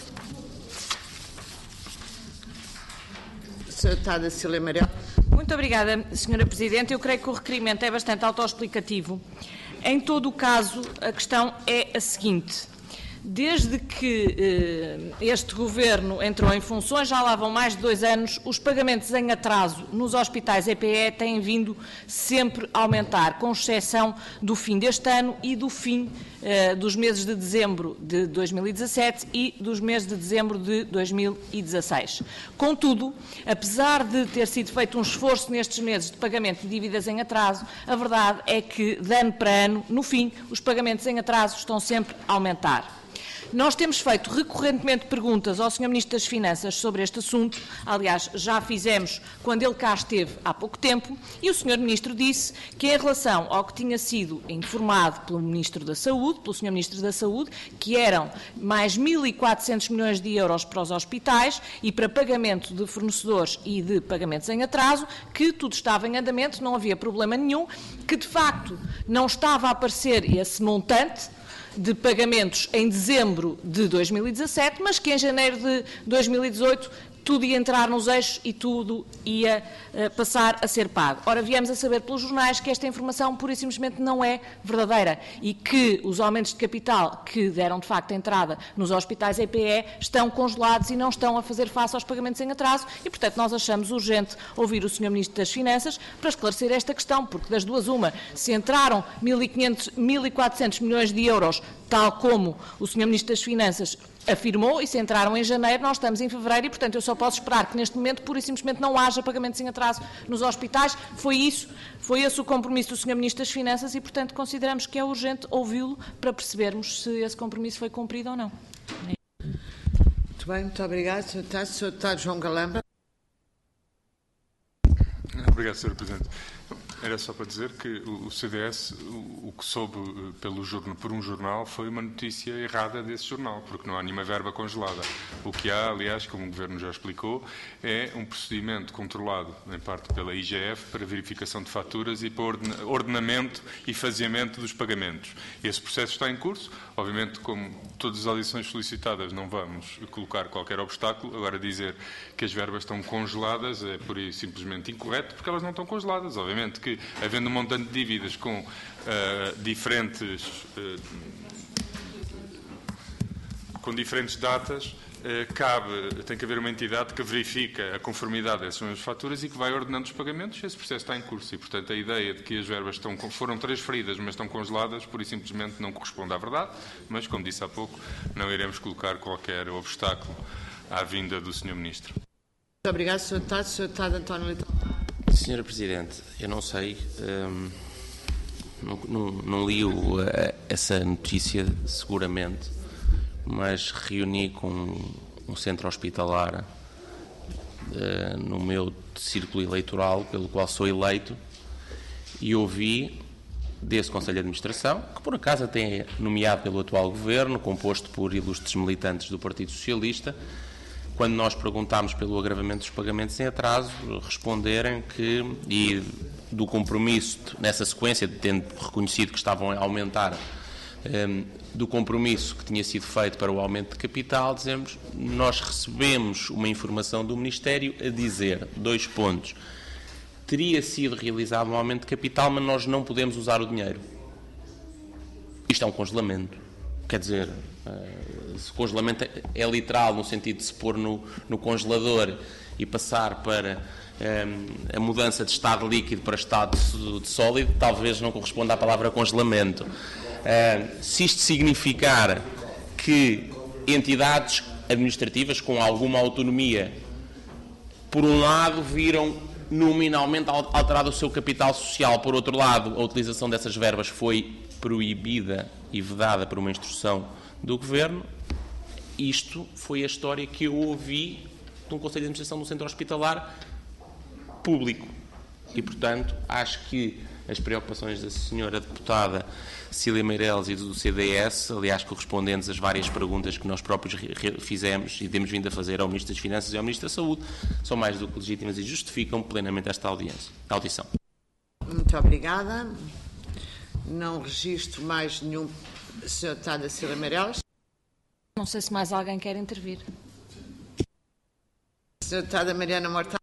Sra. Deputada Cília Meireles. Muito obrigada, Sra. Presidente. Eu creio que o requerimento é bastante autoexplicativo. Em todo o caso, a questão é a seguinte. Desde que este Governo entrou em funções, já lá vão mais de 2 anos, os pagamentos em atraso nos hospitais EPE têm vindo sempre a aumentar, com exceção do fim deste ano e do fim dos meses de dezembro de 2017 e dos meses de dezembro de 2016. Contudo, apesar de ter sido feito um esforço nestes meses de pagamento de dívidas em atraso, a verdade é que, de ano para ano, no fim, os pagamentos em atraso estão sempre a aumentar. Nós temos feito recorrentemente perguntas ao Sr. Ministro das Finanças sobre este assunto, aliás, já fizemos quando ele cá esteve há pouco tempo, e o Sr. Ministro disse que em relação ao que tinha sido informado pelo Ministro da Saúde, pelo Sr. Ministro da Saúde, que eram mais 1.400 milhões de euros para os hospitais e para pagamento de fornecedores e de pagamentos em atraso, que tudo estava em andamento, não havia problema nenhum, que de facto não estava a aparecer esse montante de pagamentos em dezembro de 2017, mas que em janeiro de 2018 tudo ia entrar nos eixos e tudo ia passar a ser pago. Ora, viemos a saber pelos jornais que esta informação pura e simplesmente não é verdadeira e que os aumentos de capital que deram de facto entrada nos hospitais EPE estão congelados e não estão a fazer face aos pagamentos em atraso e, portanto, nós achamos urgente ouvir o Sr. Ministro das Finanças para esclarecer esta questão, porque das duas uma, se entraram 1.500, 1.400 milhões de euros, tal como o Sr. Ministro das Finanças afirmou, e se entraram em janeiro, nós estamos em fevereiro e, portanto, eu só posso esperar que neste momento, pura e simplesmente, não haja pagamentos em atraso nos hospitais. Foi esse o compromisso do Sr. Ministro das Finanças e, portanto, consideramos que é urgente ouvi-lo para percebermos se esse compromisso foi cumprido ou não. Muito bem, muito obrigado, Sr. Deputado. Sr. Deputado João Galamba. Obrigado, Sr. Presidente. Era só para dizer que o CDS, o que soube por um jornal, foi uma notícia errada desse jornal, porque não há nenhuma verba congelada. O que há, aliás, como o Governo já explicou, é um procedimento controlado, em parte pela IGF, para verificação de faturas e para ordenamento e faseamento dos pagamentos. Esse processo está em curso. Obviamente, como todas as audições solicitadas, não vamos colocar qualquer obstáculo. Agora, dizer que as verbas estão congeladas é por isso simplesmente incorreto, porque elas não estão congeladas. Obviamente que, havendo um montante de dívidas com diferentes datas, tem que haver uma entidade que verifica a conformidade dessas mesmas faturas e que vai ordenando os pagamentos. Esse processo está em curso e, portanto, a ideia de que as verbas foram transferidas, mas estão congeladas, pura e simplesmente não corresponde à verdade, mas, como disse há pouco, não iremos colocar qualquer obstáculo à vinda do Sr. Ministro. Muito obrigado, Sr. Deputado. Sr. Deputado António Leitão. Sra. Presidente, eu não sei, não li essa notícia seguramente, mas reuni com um centro hospitalar no meu círculo eleitoral, pelo qual sou eleito, e ouvi desse Conselho de Administração, que por acaso até é nomeado pelo atual Governo, composto por ilustres militantes do Partido Socialista, quando nós perguntámos pelo agravamento dos pagamentos em atraso, responderem que, e do compromisso, nessa sequência, tendo reconhecido que estavam a aumentar, do compromisso que tinha sido feito para o aumento de capital, dizemos, nós recebemos uma informação do Ministério a dizer, 2 pontos, teria sido realizado um aumento de capital, mas nós não podemos usar o dinheiro. Isto é um congelamento. Quer dizer, se o congelamento é literal, no sentido de se pôr no congelador e passar para a mudança de estado líquido para estado de sólido, talvez não corresponda à palavra congelamento. Se isto significar que entidades administrativas com alguma autonomia, por um lado, viram nominalmente alterado o seu capital social, por outro lado, a utilização dessas verbas foi proibida e vedada por uma instrução do Governo, isto foi a história que eu ouvi de um Conselho de Administração do Centro Hospitalar público. E, portanto, acho que as preocupações da Sra. Deputada Cília Meireles e do CDS, aliás, correspondentes às várias perguntas que nós próprios fizemos e temos vindo a fazer ao Ministro das Finanças e ao Ministro da Saúde, são mais do que legítimas e justificam plenamente esta audição. Muito obrigada. Não registro mais nenhum. Sra. Deputada Cília Meireles. Não sei se mais alguém quer intervir. Sra. Deputada Mariana Mortal.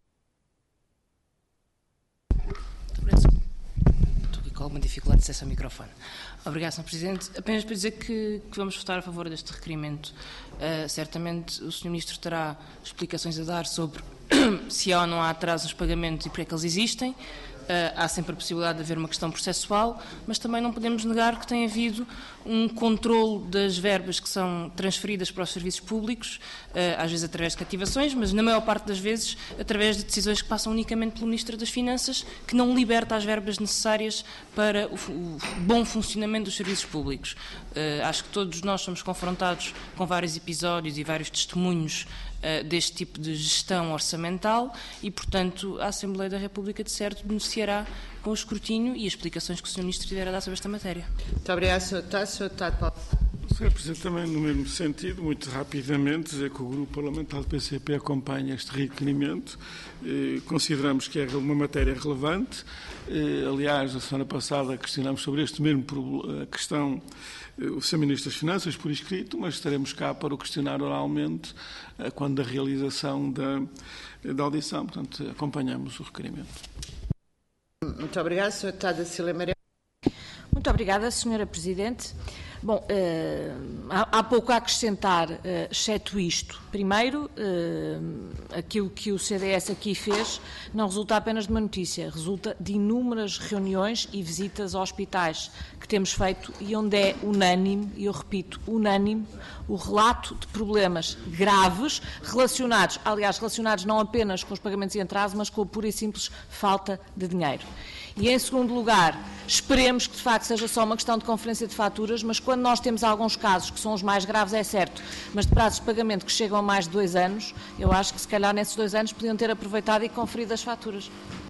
Estou aqui com alguma dificuldade de acesso ao microfone. Obrigado, Sr. Presidente. Apenas para dizer que vamos votar a favor deste requerimento. Certamente o Sr. Ministro terá explicações a dar sobre se há ou não há atraso nos pagamentos e porque é que eles existem. Há sempre a possibilidade de haver uma questão processual, mas também não podemos negar que tem havido um controle das verbas que são transferidas para os serviços públicos, às vezes através de cativações, mas na maior parte das vezes através de decisões que passam unicamente pelo Ministro das Finanças, que não liberta as verbas necessárias para o bom funcionamento dos serviços públicos. Acho que todos nós somos confrontados com vários episódios e vários testemunhos deste tipo de gestão orçamental e, portanto, a Assembleia da República, de certo, beneficiará com o escrutínio e as explicações que o Sr. Ministro tiver a dar sobre esta matéria. Muito obrigada, Sr. Deputado. Sr. Deputado Paulo. Sr. Presidente, também no mesmo sentido, muito rapidamente, dizer que o Grupo Parlamentar do PCP acompanha este requerimento. Consideramos que é uma matéria relevante. Aliás, a semana passada questionámos sobre este mesmo questão o Sr. Ministro das Finanças por escrito, mas estaremos cá para o questionar oralmente quando da realização da audição. Portanto, acompanhamos o requerimento. Muito obrigada, Sra. Deputada Cília Meirelles. Muito obrigada, Sra. Presidente. Bom, há pouco a acrescentar, exceto isto. Primeiro, aquilo que o CDS aqui fez não resulta apenas de uma notícia, resulta de inúmeras reuniões e visitas a hospitais que temos feito e onde é unânime, e eu repito, unânime, o relato de problemas graves relacionados não apenas com os pagamentos em atraso, mas com a pura e simples falta de dinheiro. E, em segundo lugar, esperemos que, de facto, seja só uma questão de conferência de faturas, mas quando nós temos alguns casos, que são os mais graves, é certo, mas de prazos de pagamento que chegam a mais de 2 anos, eu acho que, se calhar, nesses 2 anos podiam ter aproveitado e conferido as faturas.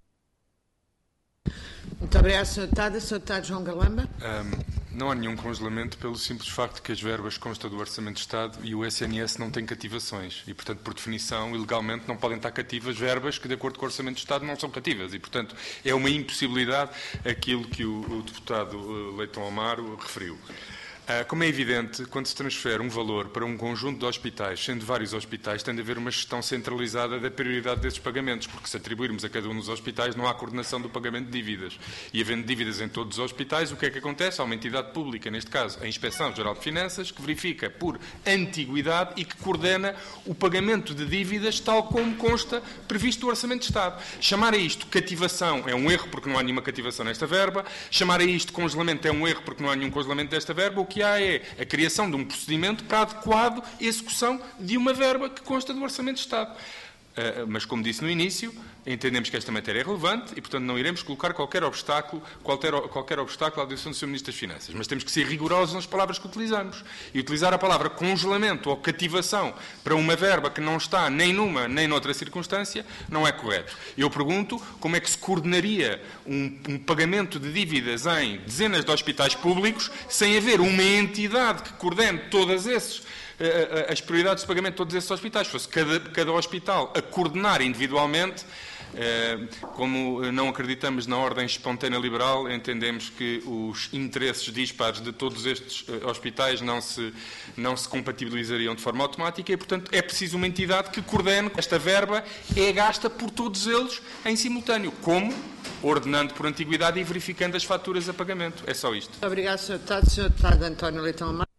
Muito obrigada, Sra. Deputada. Sr. Deputado João Galamba. Não há nenhum congelamento pelo simples facto de que as verbas constam do Orçamento de Estado e o SNS não tem cativações. E, portanto, por definição, ilegalmente não podem estar cativas verbas que, de acordo com o Orçamento de Estado, não são cativas. E, portanto, é uma impossibilidade aquilo que o deputado Leitão Amaro referiu. Como é evidente, quando se transfere um valor para um conjunto de hospitais, sendo vários hospitais, tem de haver uma gestão centralizada da prioridade desses pagamentos, porque se atribuirmos a cada um dos hospitais não há coordenação do pagamento de dívidas. E havendo dívidas em todos os hospitais, o que é que acontece? Há uma entidade pública, neste caso a Inspeção-Geral de Finanças, que verifica por antiguidade e que coordena o pagamento de dívidas tal como consta previsto no Orçamento de Estado. Chamar a isto cativação é um erro porque não há nenhuma cativação nesta verba, chamar a isto congelamento é um erro porque não há nenhum congelamento desta verba. O que há é a criação de um procedimento para a adequada execução de uma verba que consta do Orçamento de Estado. Mas, como disse no início, entendemos que esta matéria é relevante e, portanto, não iremos colocar qualquer obstáculo à direção do Sr. Ministro das Finanças. Mas temos que ser rigorosos nas palavras que utilizamos. E utilizar a palavra congelamento ou cativação para uma verba que não está nem numa nem noutra circunstância não é correto. Eu pergunto como é que se coordenaria um pagamento de dívidas em dezenas de hospitais públicos sem haver uma entidade que coordene todas as prioridades de pagamento de todos esses hospitais. Fosse cada hospital a coordenar individualmente, como não acreditamos na ordem espontânea liberal, entendemos que os interesses dispares de todos estes hospitais não se compatibilizariam de forma automática e, portanto, é preciso uma entidade que coordene. Esta verba é gasta por todos eles em simultâneo. Como? Ordenando por antiguidade e verificando as faturas a pagamento. É só isto. Muito obrigado, Sr. Deputado. Sr. Deputado António Leitão Amaro.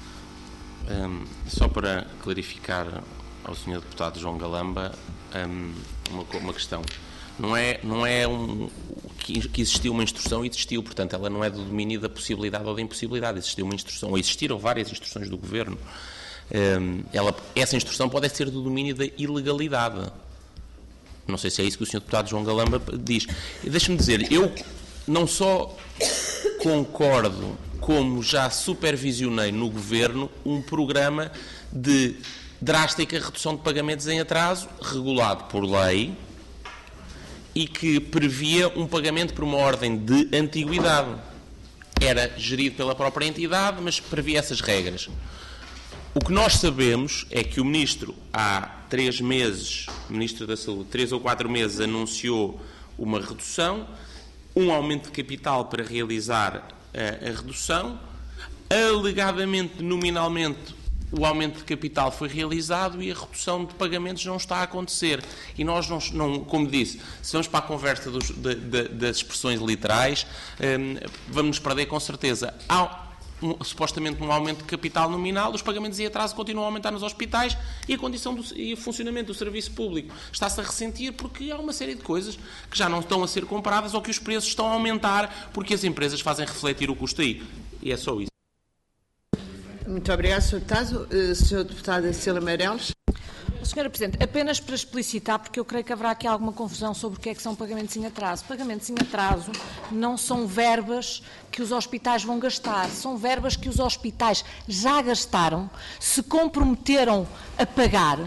Só para clarificar ao Sr. Deputado João Galamba uma questão. Não é que existiu uma instrução, existiu, portanto, ela não é do domínio da possibilidade ou da impossibilidade. Existiu uma instrução, ou existiram várias instruções do Governo. Essa instrução pode ser do domínio da ilegalidade. Não sei se é isso que o Sr. Deputado João Galamba diz. Deixe-me dizer, eu não só concordo, como já supervisionei no Governo um programa de drástica redução de pagamentos em atraso, regulado por lei, e que previa um pagamento por uma ordem de antiguidade. Era gerido pela própria entidade, mas previa essas regras. O que nós sabemos é que o Ministro, há 3 meses, o Ministro da Saúde, 3 ou 4 meses, anunciou uma redução, um aumento de capital para realizar a redução. Alegadamente, nominalmente, o aumento de capital foi realizado e a redução de pagamentos não está a acontecer. E nós, não, como disse, se vamos para a conversa das expressões literais, vamos nos perder com certeza. Há supostamente um aumento de capital nominal, os pagamentos em atraso continuam a aumentar nos hospitais e a condição e o funcionamento do serviço público está-se a ressentir porque há uma série de coisas que já não estão a ser comparadas ou que os preços estão a aumentar porque as empresas fazem refletir o custo aí. E é só isso. Muito obrigado, Sr. Deputado. Sr. Deputada Cília Meirelles. Sra. Presidente, apenas para explicitar, porque eu creio que haverá aqui alguma confusão sobre o que é que são pagamentos em atraso. Pagamentos em atraso não são verbas que os hospitais vão gastar, são verbas que os hospitais já gastaram, se comprometeram a pagar,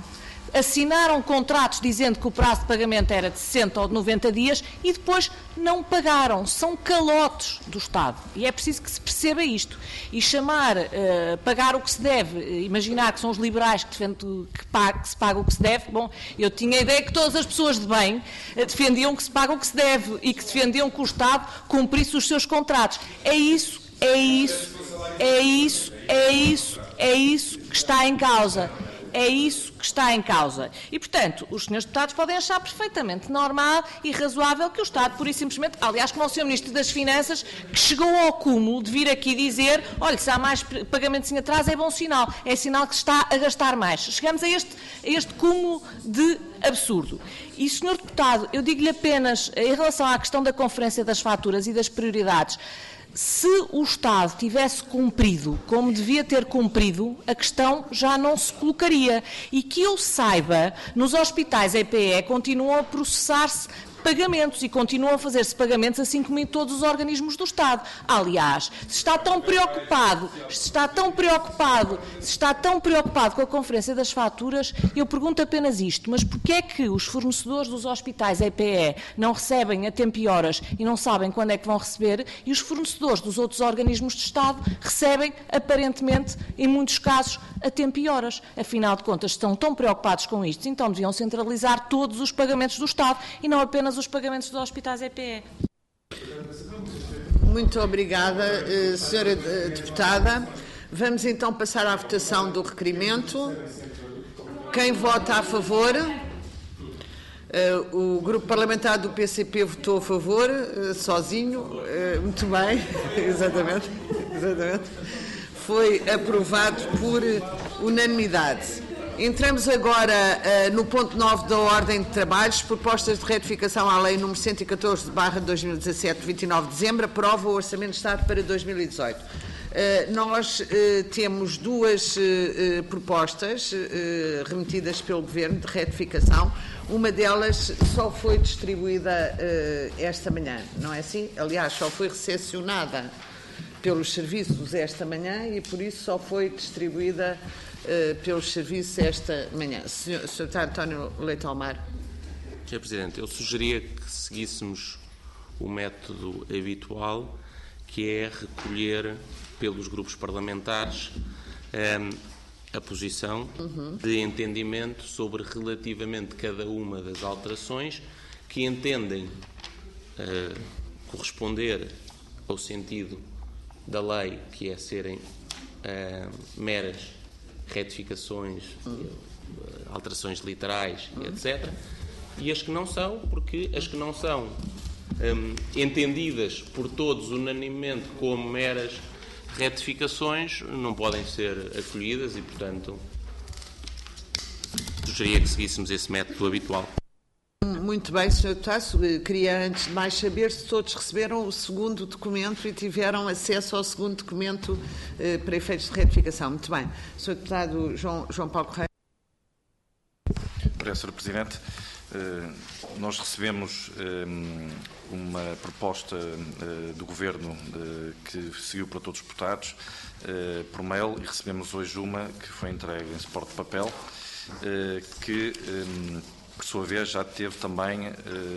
assinaram contratos dizendo que o prazo de pagamento era de 60 ou de 90 dias e depois não pagaram. São calotes do Estado. E é preciso que se perceba isto. E chamar, pagar o que se deve, imaginar que são os liberais que defendem que se paga o que se deve, bom, eu tinha a ideia que todas as pessoas de bem defendiam que se paga o que se deve e que defendiam que o Estado cumprisse os seus contratos. É isso que está em causa. É isso que está em causa. E, portanto, os senhores deputados podem achar perfeitamente normal e razoável que o Estado, pura e simplesmente, aliás, como o Sr. Ministro das Finanças, que chegou ao cúmulo de vir aqui dizer, olha, se há mais pagamentos em atraso é bom sinal, é sinal que se está a gastar mais. Chegamos a este cúmulo de absurdo. E, Sr. Deputado, eu digo-lhe apenas, em relação à questão da conferência das faturas e das prioridades, se o Estado tivesse cumprido como devia ter cumprido, a questão já não se colocaria. E que eu saiba, nos hospitais EPE continuam a processar-se pagamentos e continuam a fazer-se pagamentos assim como em todos os organismos do Estado. Aliás, se está tão preocupado com a conferência das faturas, eu pergunto apenas isto, mas porquê é que os fornecedores dos hospitais EPE não recebem a tempo e horas e não sabem quando é que vão receber e os fornecedores dos outros organismos de Estado recebem, aparentemente, em muitos casos, a tempo e horas? Afinal de contas, estão tão preocupados com isto, então deviam centralizar todos os pagamentos do Estado e não apenas os pagamentos dos hospitais EPE. Muito obrigada, Sra. Deputada. Vamos então passar à votação do requerimento. Quem vota a favor? O Grupo Parlamentar do PCP votou a favor, sozinho. Muito bem, exatamente. Foi aprovado por unanimidade. Entramos agora no ponto 9 da Ordem de Trabalhos, propostas de retificação à Lei nº 114/2017, de 29 de dezembro, aprova o Orçamento de Estado para 2018. Nós temos duas propostas remetidas pelo Governo de retificação. Uma delas só foi distribuída esta manhã, não é assim? Aliás, só foi recepcionada pelos serviços esta manhã e, por isso, só foi distribuída pelos serviços esta manhã. Sr. António Leite Almar. Sr. Presidente, eu sugeria que seguíssemos o método habitual, que é recolher pelos grupos parlamentares a posição de entendimento sobre relativamente cada uma das alterações que entendem corresponder ao sentido da lei, que é serem meras retificações, alterações literais, etc. E as que não são, porque as que não são entendidas por todos unanimemente como meras retificações não podem ser acolhidas e, portanto, sugeria que seguíssemos esse método habitual. Muito bem, Sr. Deputado. Queria, antes de mais, saber se todos receberam o segundo documento e tiveram acesso ao segundo documento para efeitos de retificação. Muito bem. Sr. Deputado João Paulo Correia. Obrigado, Sr. Presidente. Nós recebemos uma proposta do Governo que seguiu para todos os deputados por mail e recebemos hoje uma que foi entregue em suporte de papel que, por sua vez, já teve também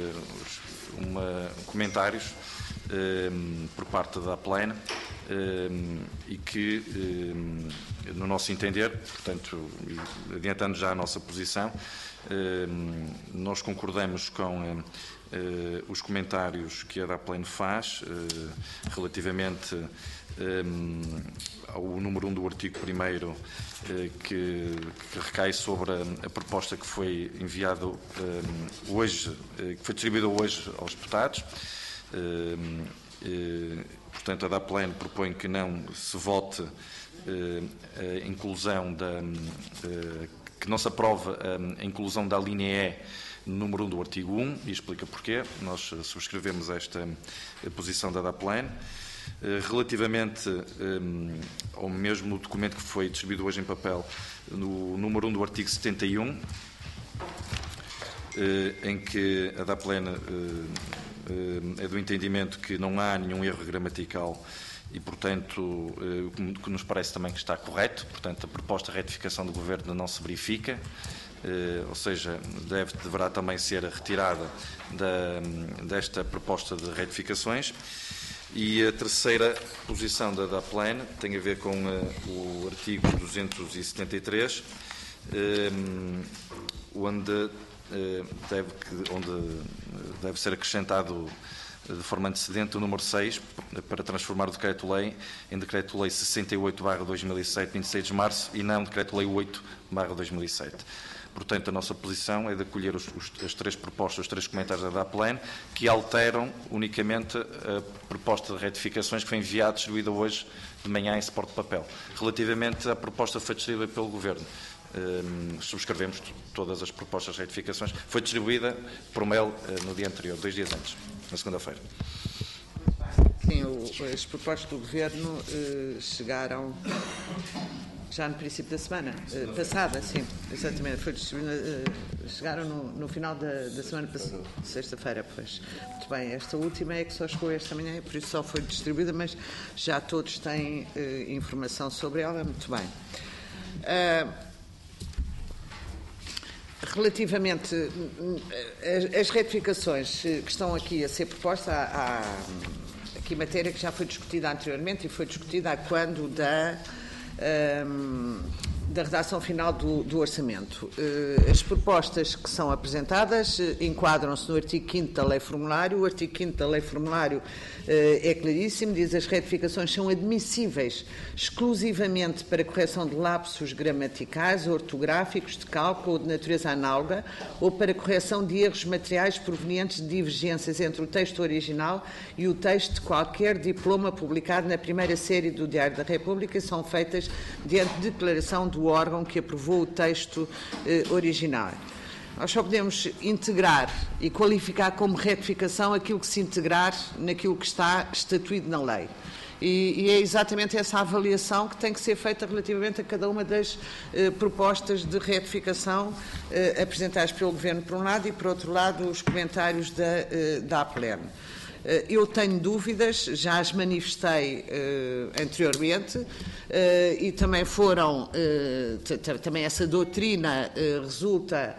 comentários por parte da Plena e que, no nosso entender, portanto, adiantando já a nossa posição, nós concordamos com os comentários que a DAPLEN faz relativamente ao número 1 do artigo 1º que recai sobre a proposta que foi enviada hoje, que foi distribuída hoje aos deputados. Portanto, a DAPLEN propõe que não se vote a inclusão que não se aprova a inclusão da linha E no número 1 do artigo 1 e explica porquê. Nós subscrevemos esta posição da DAPLEN. Relativamente ao mesmo documento que foi distribuído hoje em papel, no número 1 do artigo 71, em que a DAPLEN é do entendimento que não há nenhum erro gramatical e, portanto, o que nos parece também que está correto. Portanto, a proposta de retificação do Governo não se verifica. ou seja, deverá também ser retirada desta proposta de retificações. E a terceira posição da DAPLAN tem a ver com o artigo 273, onde deve ser acrescentado de forma antecedente o número 6 para transformar o Decreto-Lei em Decreto-Lei 68/2007, 26 de março, e não Decreto-Lei 8/2007. Portanto, a nossa posição é de acolher as três propostas, os três comentários da DAPLAN, que alteram unicamente a proposta de retificações que foi enviada, distribuída hoje de manhã em suporte de papel. Relativamente à proposta que foi distribuída pelo Governo, subscrevemos todas as propostas de retificações. Foi distribuída por mail no dia anterior, 2 dias antes, na segunda-feira. Sim, as propostas do Governo chegaram já no princípio da semana passada, sim, exatamente, chegaram no final da semana passada, sexta-feira, pois. Muito bem, esta última é que só chegou esta manhã, por isso só foi distribuída, mas já todos têm informação sobre ela, muito bem. Relativamente às retificações que estão aqui a ser propostas, há aqui matéria que já foi discutida anteriormente e foi discutida quando da redação final do orçamento. As propostas que são apresentadas enquadram-se no artigo 5º da Lei Formulário. O artigo 5º da Lei Formulário é claríssimo, diz que as retificações são admissíveis exclusivamente para correção de lapsos gramaticais, ortográficos, de cálculo ou de natureza análoga, ou para correção de erros materiais provenientes de divergências entre o texto original e o texto de qualquer diploma publicado na primeira série do Diário da República, e são feitas diante de declaração do órgão que aprovou o texto original. Nós só podemos integrar e qualificar como retificação aquilo que se integrar naquilo que está estatuído na lei. E é exatamente essa avaliação que tem que ser feita relativamente a cada uma das propostas de retificação apresentadas pelo Governo, por um lado, e, por outro lado, os comentários da APLEN. Eu tenho dúvidas, já as manifestei anteriormente, e também também essa doutrina resulta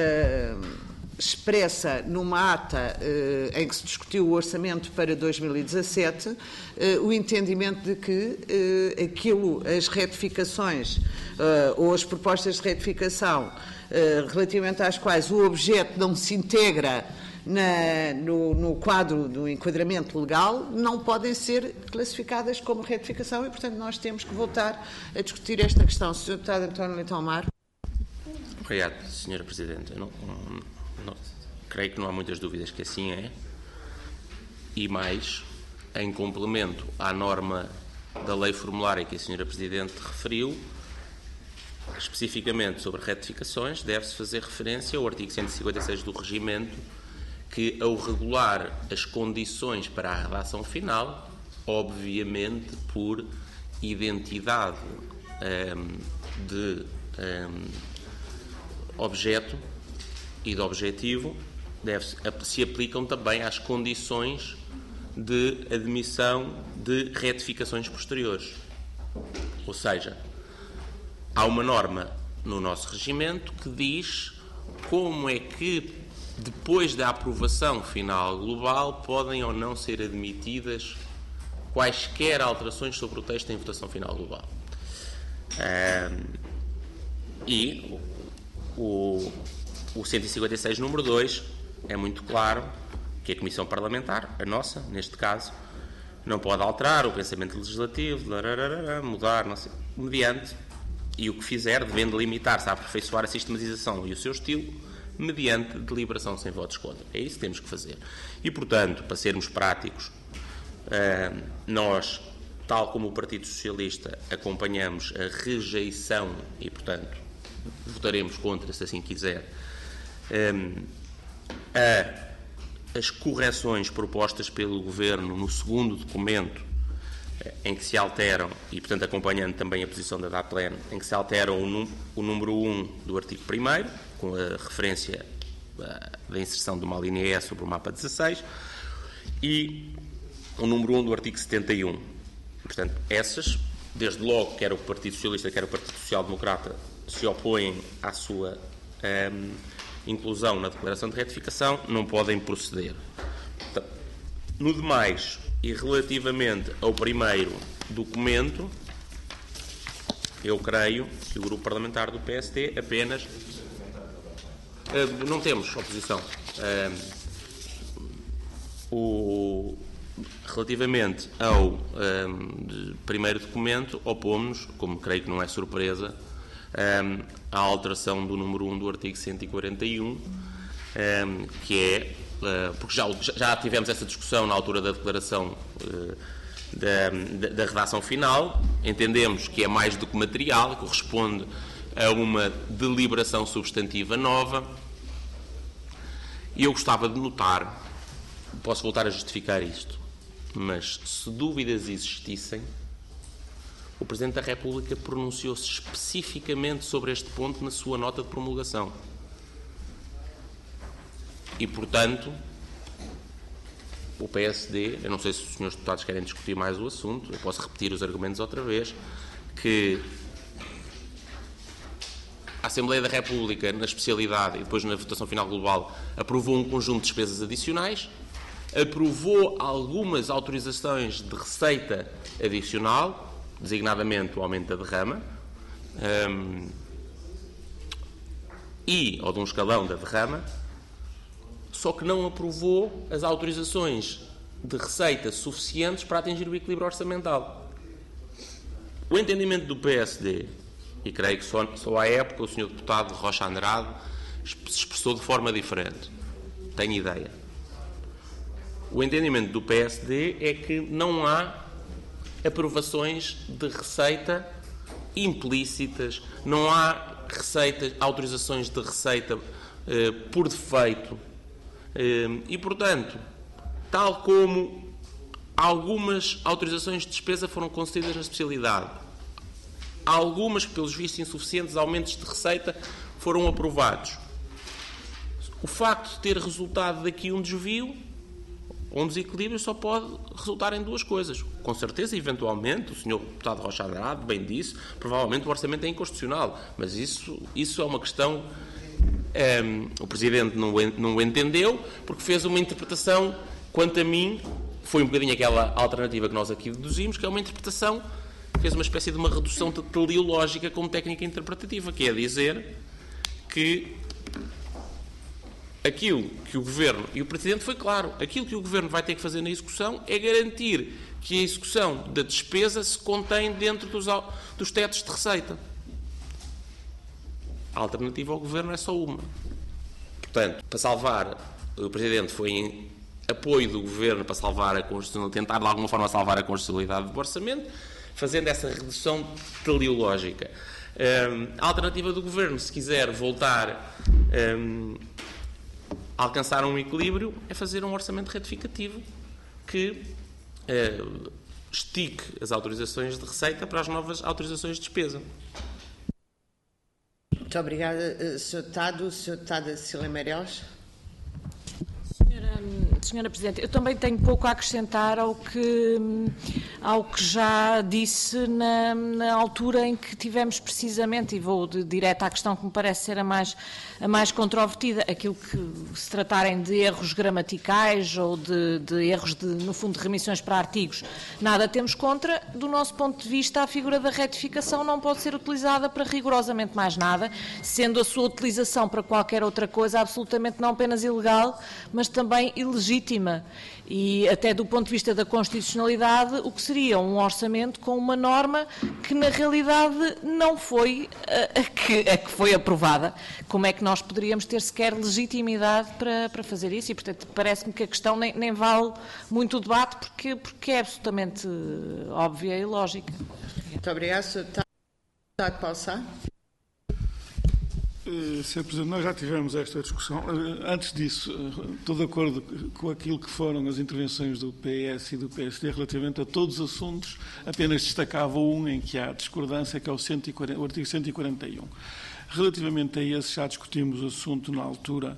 expressa numa ata em que se discutiu o orçamento para 2017, o entendimento de que as retificações ou as propostas de retificação relativamente às quais o objeto não se integra no quadro do enquadramento legal, não podem ser classificadas como retificação e, portanto, nós temos que voltar a discutir esta questão. Sr. Deputado António Leitão Amaro. Obrigado, Sra. Presidente. Eu creio que não há muitas dúvidas que assim é. E mais, em complemento à norma da lei formulária que a Sra. Presidente referiu, especificamente sobre retificações, deve-se fazer referência ao artigo 156 do Regimento, que, ao regular as condições para a redação final, obviamente por identidade de objeto e de objetivo, se aplicam também às condições de admissão de retificações posteriores. Ou seja, há uma norma no nosso regimento que diz como é que, depois da aprovação final global, podem ou não ser admitidas quaisquer alterações sobre o texto em votação final global. E o 156, número 2, é muito claro que a Comissão Parlamentar, a nossa, neste caso, não pode alterar o pensamento legislativo, mudar, não sei, mediante, e o que fizer, devendo limitar-se a aperfeiçoar a sistematização e o seu estilo, mediante deliberação sem votos contra. É isso que temos que fazer. E, portanto, para sermos práticos, nós, tal como o Partido Socialista, acompanhamos a rejeição e, portanto, votaremos contra, se assim quiser, as correções propostas pelo Governo no segundo documento, em que se alteram, e, portanto, acompanhando também a posição da DAPLEN, em que se alteram o número 1 do artigo 1º, com a referência da inserção de uma linha E sobre o mapa 16, e o número 1 do artigo 71. Portanto, essas, desde logo, quer o Partido Socialista, quer o Partido Social Democrata, se opõem à sua inclusão na declaração de retificação, não podem proceder. No demais, e relativamente ao primeiro documento, eu creio que o grupo parlamentar do PSD apenas... não temos oposição. Relativamente ao primeiro documento, opomos-nos, como creio que não é surpresa, à alteração do número 1 do artigo 141, que é, porque já tivemos essa discussão na altura da declaração da redação final, entendemos que é mais do que material, corresponde a uma deliberação substantiva nova, e eu gostava de notar, posso voltar a justificar isto, mas se dúvidas existissem, o Presidente da República pronunciou-se especificamente sobre este ponto na sua nota de promulgação. E, portanto, o PSD, eu não sei se os senhores deputados querem discutir mais o assunto, eu posso repetir os argumentos outra vez, que a Assembleia da República, na especialidade e depois na votação final global, aprovou um conjunto de despesas adicionais, aprovou algumas autorizações de receita adicional, designadamente o aumento da derrama, ou de um escalão da derrama, só que não aprovou as autorizações de receita suficientes para atingir o equilíbrio orçamental. O entendimento do PSD, e creio que só à época o Sr. Deputado Rocha Andrade se expressou de forma diferente, tenho ideia. O entendimento do PSD é que não há aprovações de receita implícitas, não há autorizações de receita por defeito e, portanto, tal como algumas autorizações de despesa foram concedidas na especialidade, algumas, pelos vistos insuficientes, aumentos de receita foram aprovados. O facto de ter resultado daqui um desvio, um desequilíbrio, só pode resultar em duas coisas. Com certeza, eventualmente, o Sr. Deputado Rocha Andrade bem disse, provavelmente o orçamento é inconstitucional, mas isso é uma questão... o Presidente não o entendeu, porque fez uma interpretação, quanto a mim, foi um bocadinho aquela alternativa que nós aqui deduzimos, que é uma interpretação, fez uma espécie de uma redução teleológica como técnica interpretativa, que é dizer que aquilo que o Governo, e o Presidente foi claro, aquilo que o Governo vai ter que fazer na execução é garantir que a execução da despesa se contém dentro dos tetos de receita. A alternativa ao Governo é só uma. Portanto, para salvar, o Presidente foi em apoio do Governo para salvar a Constituição, tentar de alguma forma salvar a constitucionalidade do orçamento, fazendo essa redução teleológica. A alternativa do Governo, se quiser voltar a alcançar um equilíbrio, é fazer um orçamento retificativo que estique as autorizações de receita para as novas autorizações de despesa. Muito obrigada, Sr. Deputado. Sr. Deputada Cecília Meireles. Senhora Presidente, eu também tenho pouco a acrescentar ao que já disse na altura em que tivemos precisamente, e vou direto à questão que me parece ser a mais controvertida, aquilo que se tratarem de erros gramaticais ou de erros, no fundo, de remissões para artigos, nada temos contra. Do nosso ponto de vista, a figura da retificação não pode ser utilizada para rigorosamente mais nada, sendo a sua utilização para qualquer outra coisa absolutamente não apenas ilegal, mas também ilegítima. E até do ponto de vista da constitucionalidade, o que seria um orçamento com uma norma que na realidade não foi a que foi aprovada. Como é que nós poderíamos ter sequer legitimidade para fazer isso? E, portanto, parece-me que a questão nem vale muito o debate, porque é absolutamente óbvia e lógica. Muito obrigada, Sr. Deputado Paulo Sá. Sr. Presidente, nós já tivemos esta discussão. Antes disso, estou de acordo com aquilo que foram as intervenções do PS e do PSD relativamente a todos os assuntos, apenas destacava um em que há discordância, que é o artigo 141. Relativamente a esse, já discutimos o assunto na altura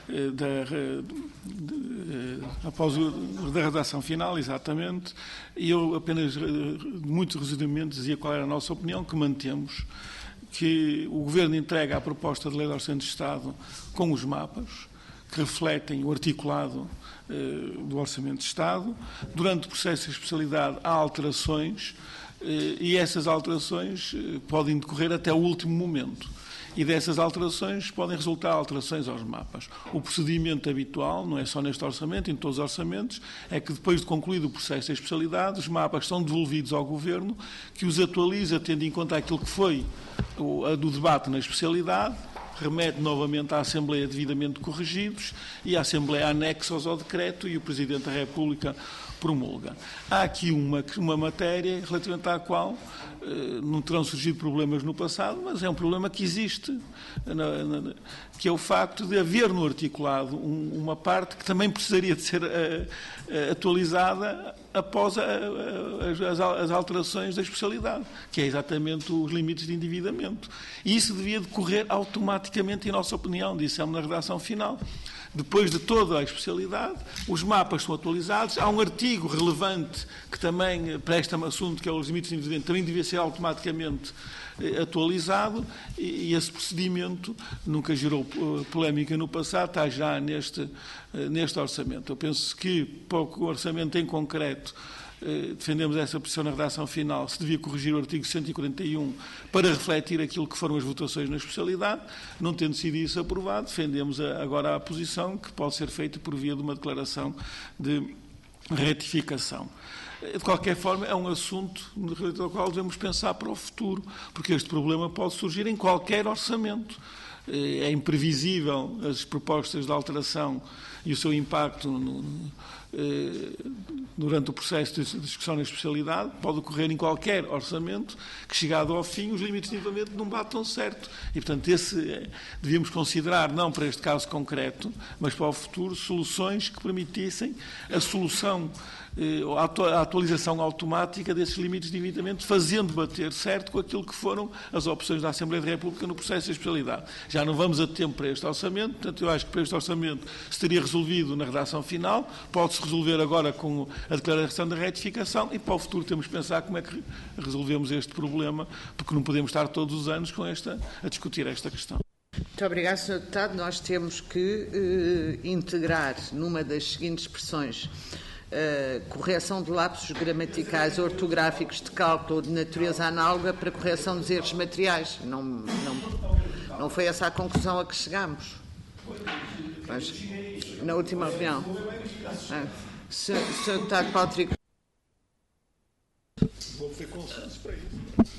após da redação final, exatamente, e eu apenas, muito resumidamente, dizia qual era a nossa opinião, que mantemos, que o Governo entrega a proposta de lei de Orçamento de Estado com os mapas, que refletem o articulado do Orçamento de Estado. Durante o processo de especialidade há alterações e essas alterações podem decorrer até o último momento. E dessas alterações podem resultar alterações aos mapas. O procedimento habitual, não é só neste orçamento, em todos os orçamentos, é que depois de concluído o processo de especialidade, os mapas são devolvidos ao Governo, que os atualiza tendo em conta aquilo que foi do debate na especialidade, remete novamente à Assembleia devidamente corrigidos e a Assembleia anexa-os ao decreto e o Presidente da República promulga. Há aqui uma matéria relativamente à qual não terão surgido problemas no passado, mas é um problema que existe, que é o facto de haver no articulado uma parte que também precisaria de ser atualizada após as alterações da especialidade, que é exatamente os limites de endividamento. E isso devia decorrer automaticamente, em nossa opinião, dissemos na redação final. Depois de toda a especialidade, os mapas são atualizados. Há um artigo relevante que também presta-me assunto, que é os limites de endividamento, também devia ser automaticamente atualizado, e esse procedimento nunca gerou polémica no passado, está já neste orçamento. Eu penso que, para o orçamento em concreto, defendemos essa posição na redação final, se devia corrigir o artigo 141 para refletir aquilo que foram as votações na especialidade. Não tendo sido isso aprovado, defendemos agora a posição que pode ser feita por via de uma declaração de retificação. De qualquer forma, é um assunto relativo ao qual devemos pensar para o futuro, porque este problema pode surgir em qualquer orçamento. É imprevisível as propostas de alteração e o seu impacto durante o processo de discussão na especialidade. Pode ocorrer em qualquer orçamento que, chegado ao fim, os limites de endividamento não batam certo. E, portanto, devíamos considerar, não para este caso concreto, mas para o futuro, soluções que permitissem a solução, a atualização automática desses limites de endividamento, fazendo bater certo com aquilo que foram as opções da Assembleia da República no processo de especialidade. Já não vamos a tempo para este orçamento, portanto, eu acho que para este orçamento se teria resolvido na redação final, pode-se resolver agora com a declaração da retificação, e para o futuro temos que pensar como é que resolvemos este problema, porque não podemos estar todos os anos a discutir esta questão. Muito obrigado, Sr. Deputado. Nós temos que integrar numa das seguintes expressões correção de lapsos gramaticais, ortográficos, de cálculo ou de natureza análoga para correção dos erros materiais. Não foi essa a conclusão a que chegámos. Mas, na última reunião. Sr. Deputado Paulo Trigo. Vou fazer consenso para isso.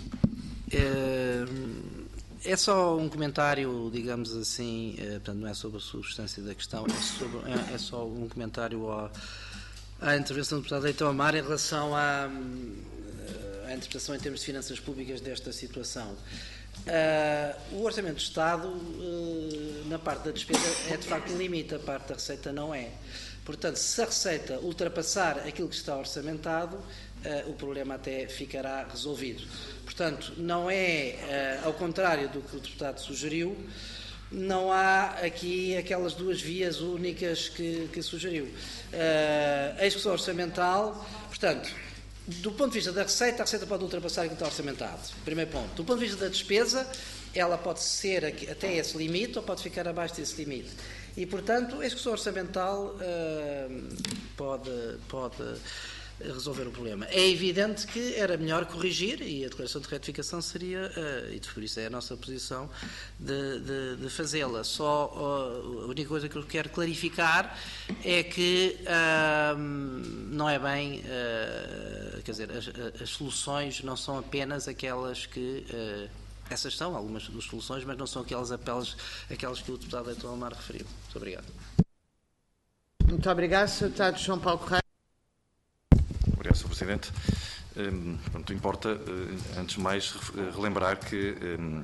É só um comentário, digamos assim, portanto, não é sobre a substância da questão, é só um comentário à intervenção do deputado Leitão Amar em relação à interpretação em termos de finanças públicas desta situação. O Orçamento do Estado, na parte da despesa, é de facto um limite, a parte da receita não é. Portanto, se a receita ultrapassar aquilo que está orçamentado, o problema até ficará resolvido. Portanto, não é, ao contrário do que o deputado sugeriu, não há aqui aquelas duas vias únicas que sugeriu. A execução orçamental, portanto, do ponto de vista da receita, a receita pode ultrapassar aquilo que está orçamentado. Primeiro ponto. Do ponto de vista da despesa, ela pode ser até esse limite ou pode ficar abaixo desse limite. E, portanto, a execução orçamental pode resolver o problema. É evidente que era melhor corrigir, e a declaração de retificação seria, e por isso é a nossa posição, de fazê-la. Só a única coisa que eu quero clarificar é que não é bem, quer dizer, as soluções não são apenas aquelas que... essas são algumas das soluções, mas não são aquelas que o deputado Leitão Amar referiu. Muito obrigado. Muito obrigado, Sr. Deputado João Paulo Correia. Obrigado, Sr. Presidente. Pronto, importa, antes de mais, relembrar que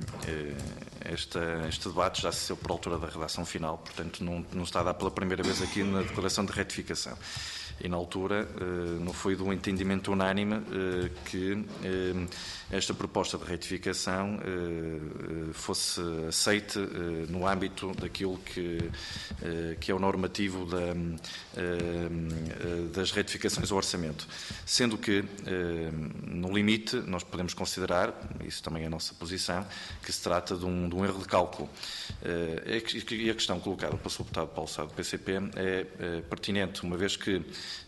este debate já se deu por altura da redação final, portanto não está a dar pela primeira vez aqui na declaração de retificação. E na altura não foi de um entendimento unânime que esta proposta de retificação fosse aceite no âmbito daquilo que é o normativo das retificações do orçamento. Sendo que, no limite, nós podemos considerar, isso também é a nossa posição, que se trata de um erro de cálculo. E a questão colocada pelo Sr. Deputado Paulo Sá do PCP é pertinente, uma vez que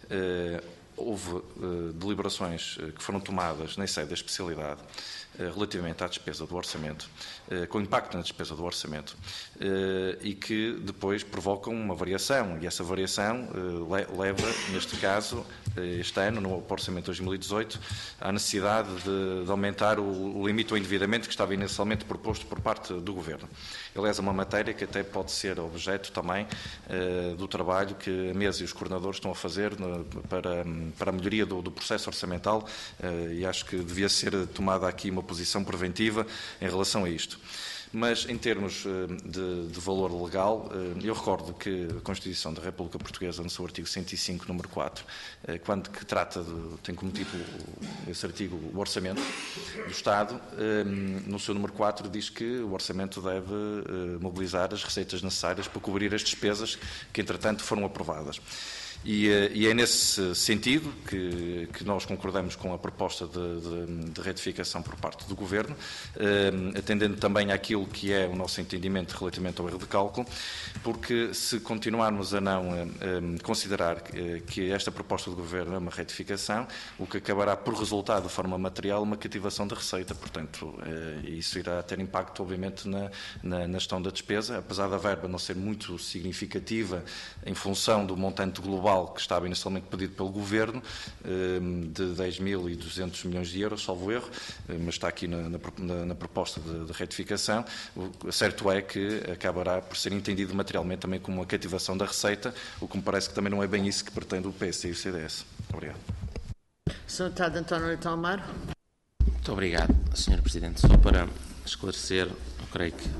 houve deliberações que foram tomadas na sede da especialidade relativamente à despesa do orçamento, com impacto na despesa do orçamento, e que depois provocam uma variação, e essa variação leva, neste caso, este ano, no orçamento de 2018, à necessidade de aumentar o limite ao endividamento que estava inicialmente proposto por parte do Governo. Aliás, é uma matéria que até pode ser objeto também do trabalho que a mesa e os coordenadores estão a fazer para a melhoria do processo orçamental, e acho que devia ser tomada aqui uma posição preventiva em relação a isto. Mas, em termos de valor legal, eu recordo que a Constituição da República Portuguesa, no seu artigo 105, número 4, que trata tem como título esse artigo o Orçamento do Estado, no seu número 4 diz que o Orçamento deve mobilizar as receitas necessárias para cobrir as despesas que, entretanto, foram aprovadas. E é nesse sentido que nós concordamos com a proposta de retificação por parte do Governo, atendendo também àquilo que é o nosso entendimento relativamente ao erro de cálculo, porque se continuarmos a não considerar que esta proposta do Governo é uma retificação, o que acabará por resultar de forma material uma cativação da receita. Portanto, isso irá ter impacto, obviamente, na gestão da despesa, apesar da verba não ser muito significativa em função do montante global que estava inicialmente pedido pelo Governo, de 10.200 milhões de euros, salvo erro, mas está aqui na proposta de retificação. O certo é que acabará por ser entendido materialmente também como uma cativação da receita, o que me parece que também não é bem isso que pretende o PS e o CDS. Obrigado. Sr. Deputado António Leitão Amaro. Muito obrigado, Sr. Presidente. Só para esclarecer, eu creio que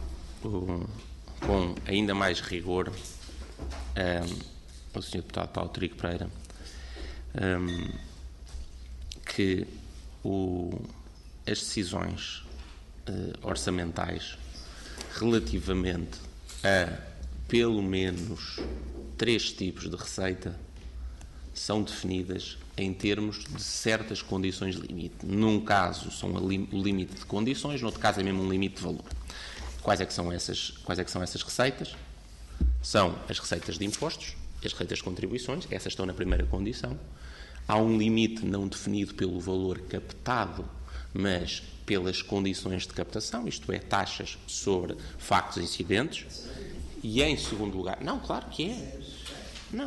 com ainda mais rigor, o Sr. Deputado Paulo Trigo Pereira, que as decisões orçamentais relativamente a pelo menos 3 tipos de receita são definidas em termos de certas condições de limite. Num caso são o limite de condições, no outro caso é mesmo um limite de valor. Quais é que são essas receitas? São as receitas de impostos, as receitas de contribuições, essas estão na primeira condição. Há um limite não definido pelo valor captado, mas pelas condições de captação, isto é, taxas sobre factos incidentes. E em segundo lugar, não, claro que é. Não,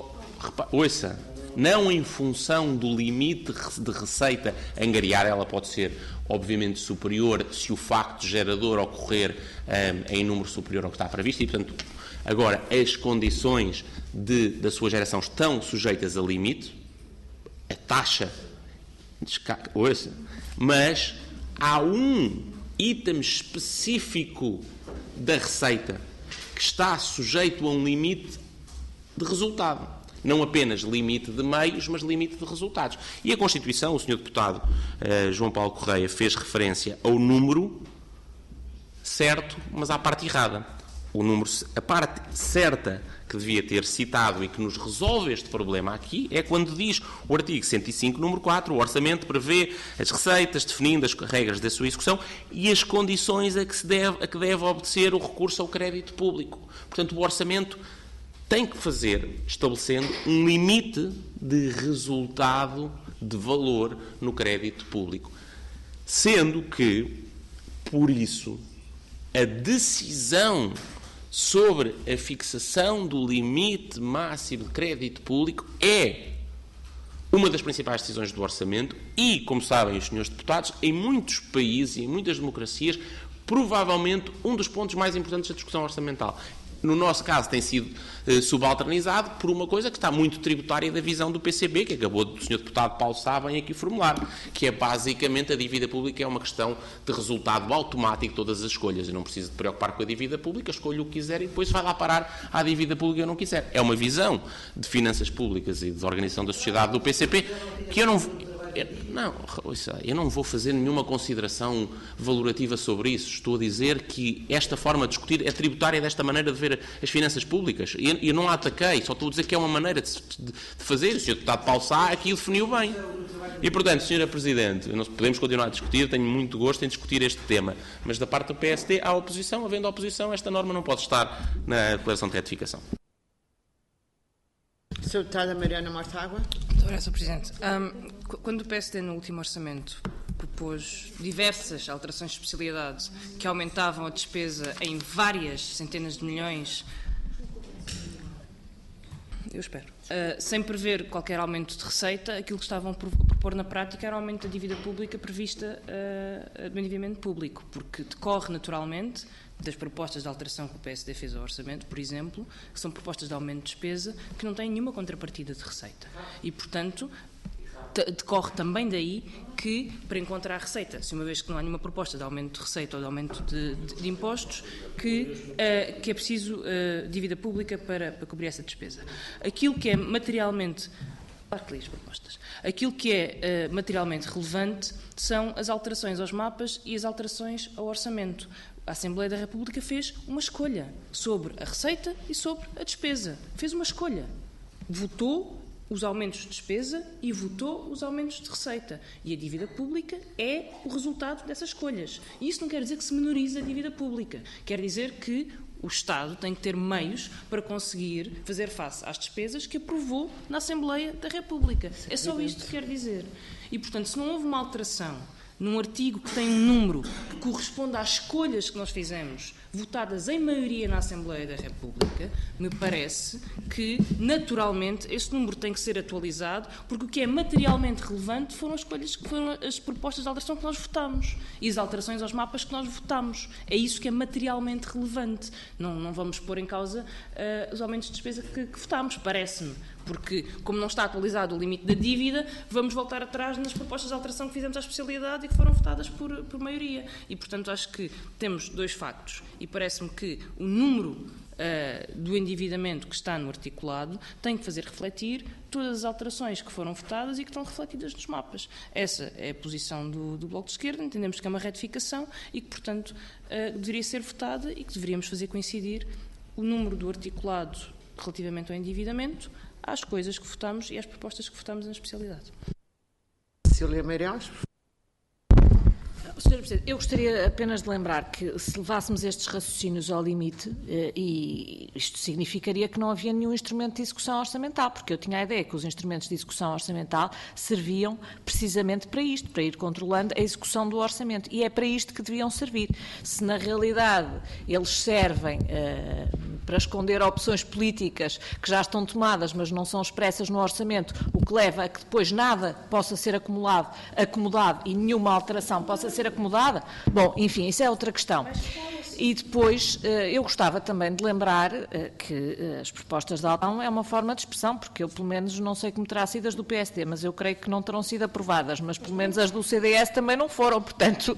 ouça, não em função do limite de receita angariar, ela pode ser obviamente superior se o facto gerador ocorrer em número superior ao que está previsto e, portanto, agora, as condições da sua geração estão sujeitas a limite, a taxa, ouça, mas há um item específico da receita que está sujeito a um limite de resultado. Não apenas limite de meios, mas limite de resultados. E a Constituição, o Sr. Deputado João Paulo Correia fez referência ao número certo, mas à parte errada. A parte certa que devia ter citado e que nos resolve este problema aqui é quando diz o artigo 105, número 4, o orçamento prevê as receitas, definindo as regras da sua execução e as condições a que deve obedecer o recurso ao crédito público. Portanto, o orçamento tem que fazer, estabelecendo um limite de resultado de valor no crédito público. Sendo que, por isso, a decisão sobre a fixação do limite máximo de crédito público é uma das principais decisões do orçamento e, como sabem os senhores deputados, em muitos países e em muitas democracias, provavelmente um dos pontos mais importantes da discussão orçamental. No nosso caso tem sido subalternizado por uma coisa que está muito tributária da visão do PCB, que acabou do Sr. Deputado Paulo Sá bem aqui formular, que é basicamente a dívida pública é uma questão de resultado automático de todas as escolhas. Eu não preciso de preocupar com a dívida pública, escolho o que quiser e depois vai lá parar à dívida pública que eu não quiser. É uma visão de finanças públicas e de organização da sociedade do PCP que eu eu não vou fazer nenhuma consideração valorativa sobre isso. Estou a dizer que esta forma de discutir é tributária desta maneira de ver as finanças públicas. Eu não a ataquei, só estou a dizer que é uma maneira de fazer. O Sr. Deputado Paulo Sá aqui o definiu bem. E, portanto, Sra. Presidente, nós podemos continuar a discutir, tenho muito gosto em discutir este tema, mas da parte do PSD há oposição, havendo oposição, esta norma não pode estar na declaração de retificação. Sra. Deputada Mariana Mortágua. Muito obrigada, Sr. Presidente. Quando o PSD, no último orçamento, propôs diversas alterações de especialidade que aumentavam a despesa em várias centenas de milhões, sem prever qualquer aumento de receita, aquilo que estavam a propor na prática era o aumento da dívida pública prevista do endividamento público, porque decorre naturalmente das propostas de alteração que o PSD fez ao orçamento, por exemplo, que são propostas de aumento de despesa que não têm nenhuma contrapartida de receita. E, portanto, decorre também daí que, para encontrar receita, se uma vez que não há nenhuma proposta de aumento de receita ou de aumento de impostos, que é preciso dívida pública para cobrir essa despesa. Aquilo que é materialmente... Aquilo que é materialmente relevante são as alterações aos mapas e as alterações ao orçamento. A Assembleia da República fez uma escolha sobre a receita e sobre a despesa. Fez uma escolha. Votou os aumentos de despesa e votou os aumentos de receita. E a dívida pública é o resultado dessas escolhas. E isso não quer dizer que se menorize a dívida pública. Quer dizer que o Estado tem que ter meios para conseguir fazer face às despesas que aprovou na Assembleia da República. É só isto que quer dizer. E, portanto, se não houve uma alteração num artigo que tem um número que corresponde às escolhas que nós fizemos, votadas em maioria na Assembleia da República, me parece que, naturalmente, esse número tem que ser atualizado, porque o que é materialmente relevante foram as escolhas, que foram as propostas de alteração que nós votámos e as alterações aos mapas que nós votámos. É isso que é materialmente relevante. Não vamos pôr em causa os aumentos de despesa que votámos, parece-me. Porque, como não está atualizado o limite da dívida, vamos voltar atrás nas propostas de alteração que fizemos à especialidade e que foram votadas por maioria. E, portanto, acho que temos dois factos. E parece-me que o número do endividamento que está no articulado tem que fazer refletir todas as alterações que foram votadas e que estão refletidas nos mapas. Essa é a posição do Bloco de Esquerda. Entendemos que é uma retificação e que, portanto, deveria ser votada e que deveríamos fazer coincidir o número do articulado relativamente ao endividamento às coisas que votamos e às propostas que votamos na especialidade. Cília Meireles. Sr. Presidente, eu gostaria apenas de lembrar que se levássemos estes raciocínios ao limite, e isto significaria que não havia nenhum instrumento de execução orçamental, porque eu tinha a ideia que os instrumentos de execução orçamental serviam precisamente para isto, para ir controlando a execução do orçamento. E é para isto que deviam servir. Se na realidade eles servem para esconder opções políticas que já estão tomadas, mas não são expressas no orçamento, o que leva a que depois nada possa ser acomodado e nenhuma alteração possa ser acomodada, bom, enfim, isso é outra questão. E depois, eu gostava também de lembrar que as propostas de alteração é uma forma de expressão, porque eu, pelo menos, não sei como terá sido as do PSD, mas eu creio que não terão sido aprovadas, mas pelo menos as do CDS também não foram. Portanto,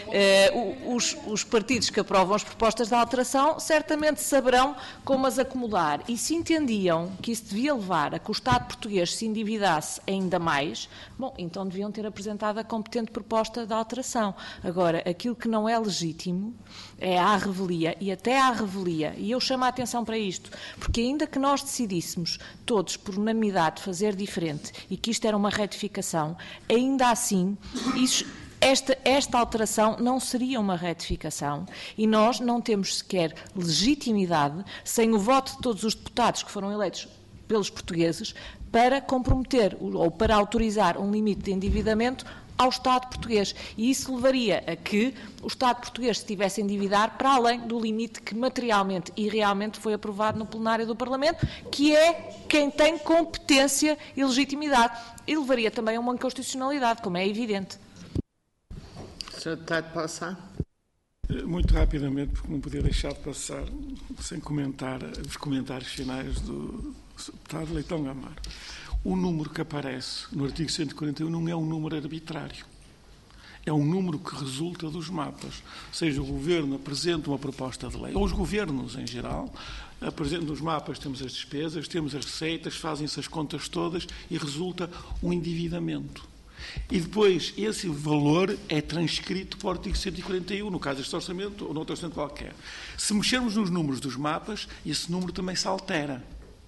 os partidos que aprovam as propostas de alteração certamente saberão como as acomodar. E se entendiam que isso devia levar a que o Estado português se endividasse ainda mais, bom, então deviam ter apresentado a competente proposta de alteração. Agora, aquilo que não é legítimo é à revelia, e até à revelia, e eu chamo a atenção para isto, porque ainda que nós decidíssemos todos por unanimidade fazer diferente e que isto era uma retificação, ainda assim esta alteração não seria uma retificação e nós não temos sequer legitimidade, sem o voto de todos os deputados que foram eleitos pelos portugueses, para comprometer ou para autorizar um limite de endividamento ao Estado português. E isso levaria a que o Estado português se tivesse a endividar para além do limite que materialmente e realmente foi aprovado no plenário do Parlamento, que é quem tem competência e legitimidade. E levaria também a uma inconstitucionalidade, como é evidente. Sr. Deputado Paulo Sá. Muito rapidamente, porque não podia deixar de passar sem comentar os comentários finais do deputado Leitão Gamarra. O número que aparece no artigo 141 não é um número arbitrário. É um número que resulta dos mapas. Seja o Governo apresenta uma proposta de lei, ou os governos em geral apresentam os mapas, temos as despesas, temos as receitas, fazem-se as contas todas e resulta um endividamento. E depois esse valor é transcrito para o artigo 141, no caso deste orçamento ou noutro orçamento qualquer. Se mexermos nos números dos mapas, esse número também se altera.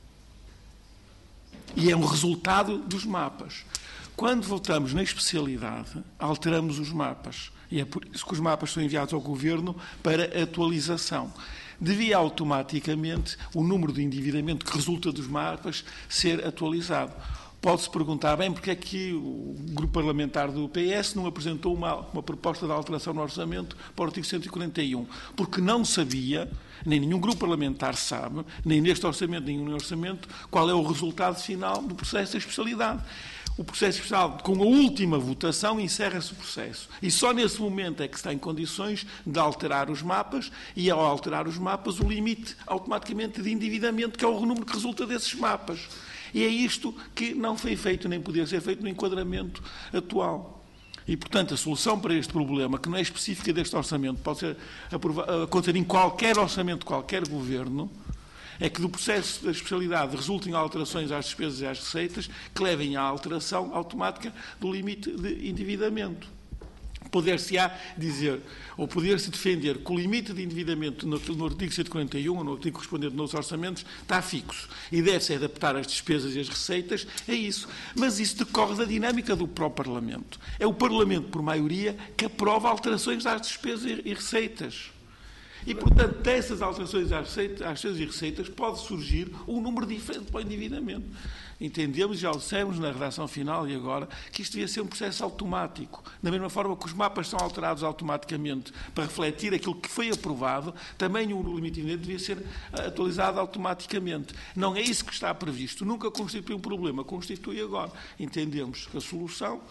E é um resultado dos mapas. Quando voltamos na especialidade, alteramos os mapas. E é por isso que os mapas são enviados ao Governo para atualização. Devia automaticamente o número de endividamento que resulta dos mapas ser atualizado. Pode-se perguntar, bem, porque é que o grupo parlamentar do PS não apresentou uma proposta de alteração no orçamento para o artigo 141? Porque não sabia, nem nenhum grupo parlamentar sabe, nem neste orçamento, nem no orçamento, qual é o resultado final do processo de especialidade. O processo especial, com a última votação, encerra-se o processo. E só nesse momento é que está em condições de alterar os mapas e, ao alterar os mapas, o limite automaticamente de endividamento, que é o número que resulta desses mapas. E é isto que não foi feito, nem podia ser feito no enquadramento atual. E, portanto, a solução para este problema, que não é específica deste orçamento, pode ser acontecer em qualquer orçamento de qualquer governo, é que do processo da especialidade resultem alterações às despesas e às receitas que levem à alteração automática do limite de endividamento. Poder-se-á dizer, ou poder-se defender que o limite de endividamento no artigo 141, ou no artigo correspondente nos orçamentos, está fixo e deve-se adaptar as despesas e as receitas a isso. Mas isso decorre da dinâmica do próprio Parlamento. É o Parlamento, por maioria, que aprova alterações às despesas e receitas. E, portanto, dessas alterações às despesas e receitas pode surgir um número diferente para o endividamento. Entendemos, já o dissemos na redação final e agora, que isto devia ser um processo automático. Da mesma forma que os mapas são alterados automaticamente para refletir aquilo que foi aprovado, também o limite de endividamento devia ser atualizado automaticamente. Não é isso que está previsto. Nunca constitui um problema, constitui agora. Entendemos que a solução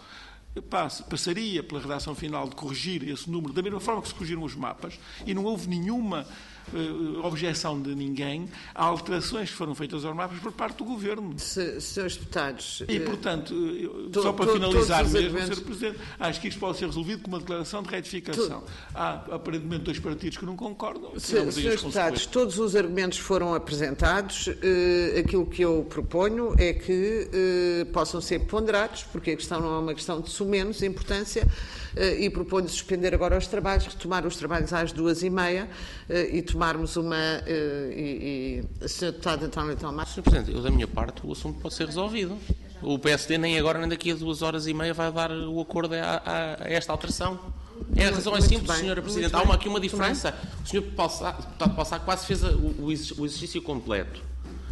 passaria pela redação final de corrigir esse número, da mesma forma que se corrigiram os mapas, e não houve nenhuma objeção de ninguém a alterações que foram feitas aos mapas por parte do Governo. Senhores deputados... E, portanto, só para finalizar mesmo, Sr. Presidente, acho que isto pode ser resolvido com uma declaração de retificação. Há, aparentemente, dois partidos que não concordam. Senhores deputados, todos os argumentos foram apresentados. Aquilo que eu proponho é que possam ser ponderados, porque a questão não é uma questão de sumenos importância, e proponho suspender agora os trabalhos, retomar os trabalhos às 2h30 e tomarmos uma... Sr. Deputado António Leitão Marques. Sr. Presidente, eu da minha parte o assunto pode ser resolvido. O PSD nem agora nem daqui a 2h30 vai dar o acordo a esta alteração. A razão é simples, Sra. Presidente. Há aqui uma diferença. O Sr. Deputado Paulo Sá quase fez o exercício completo.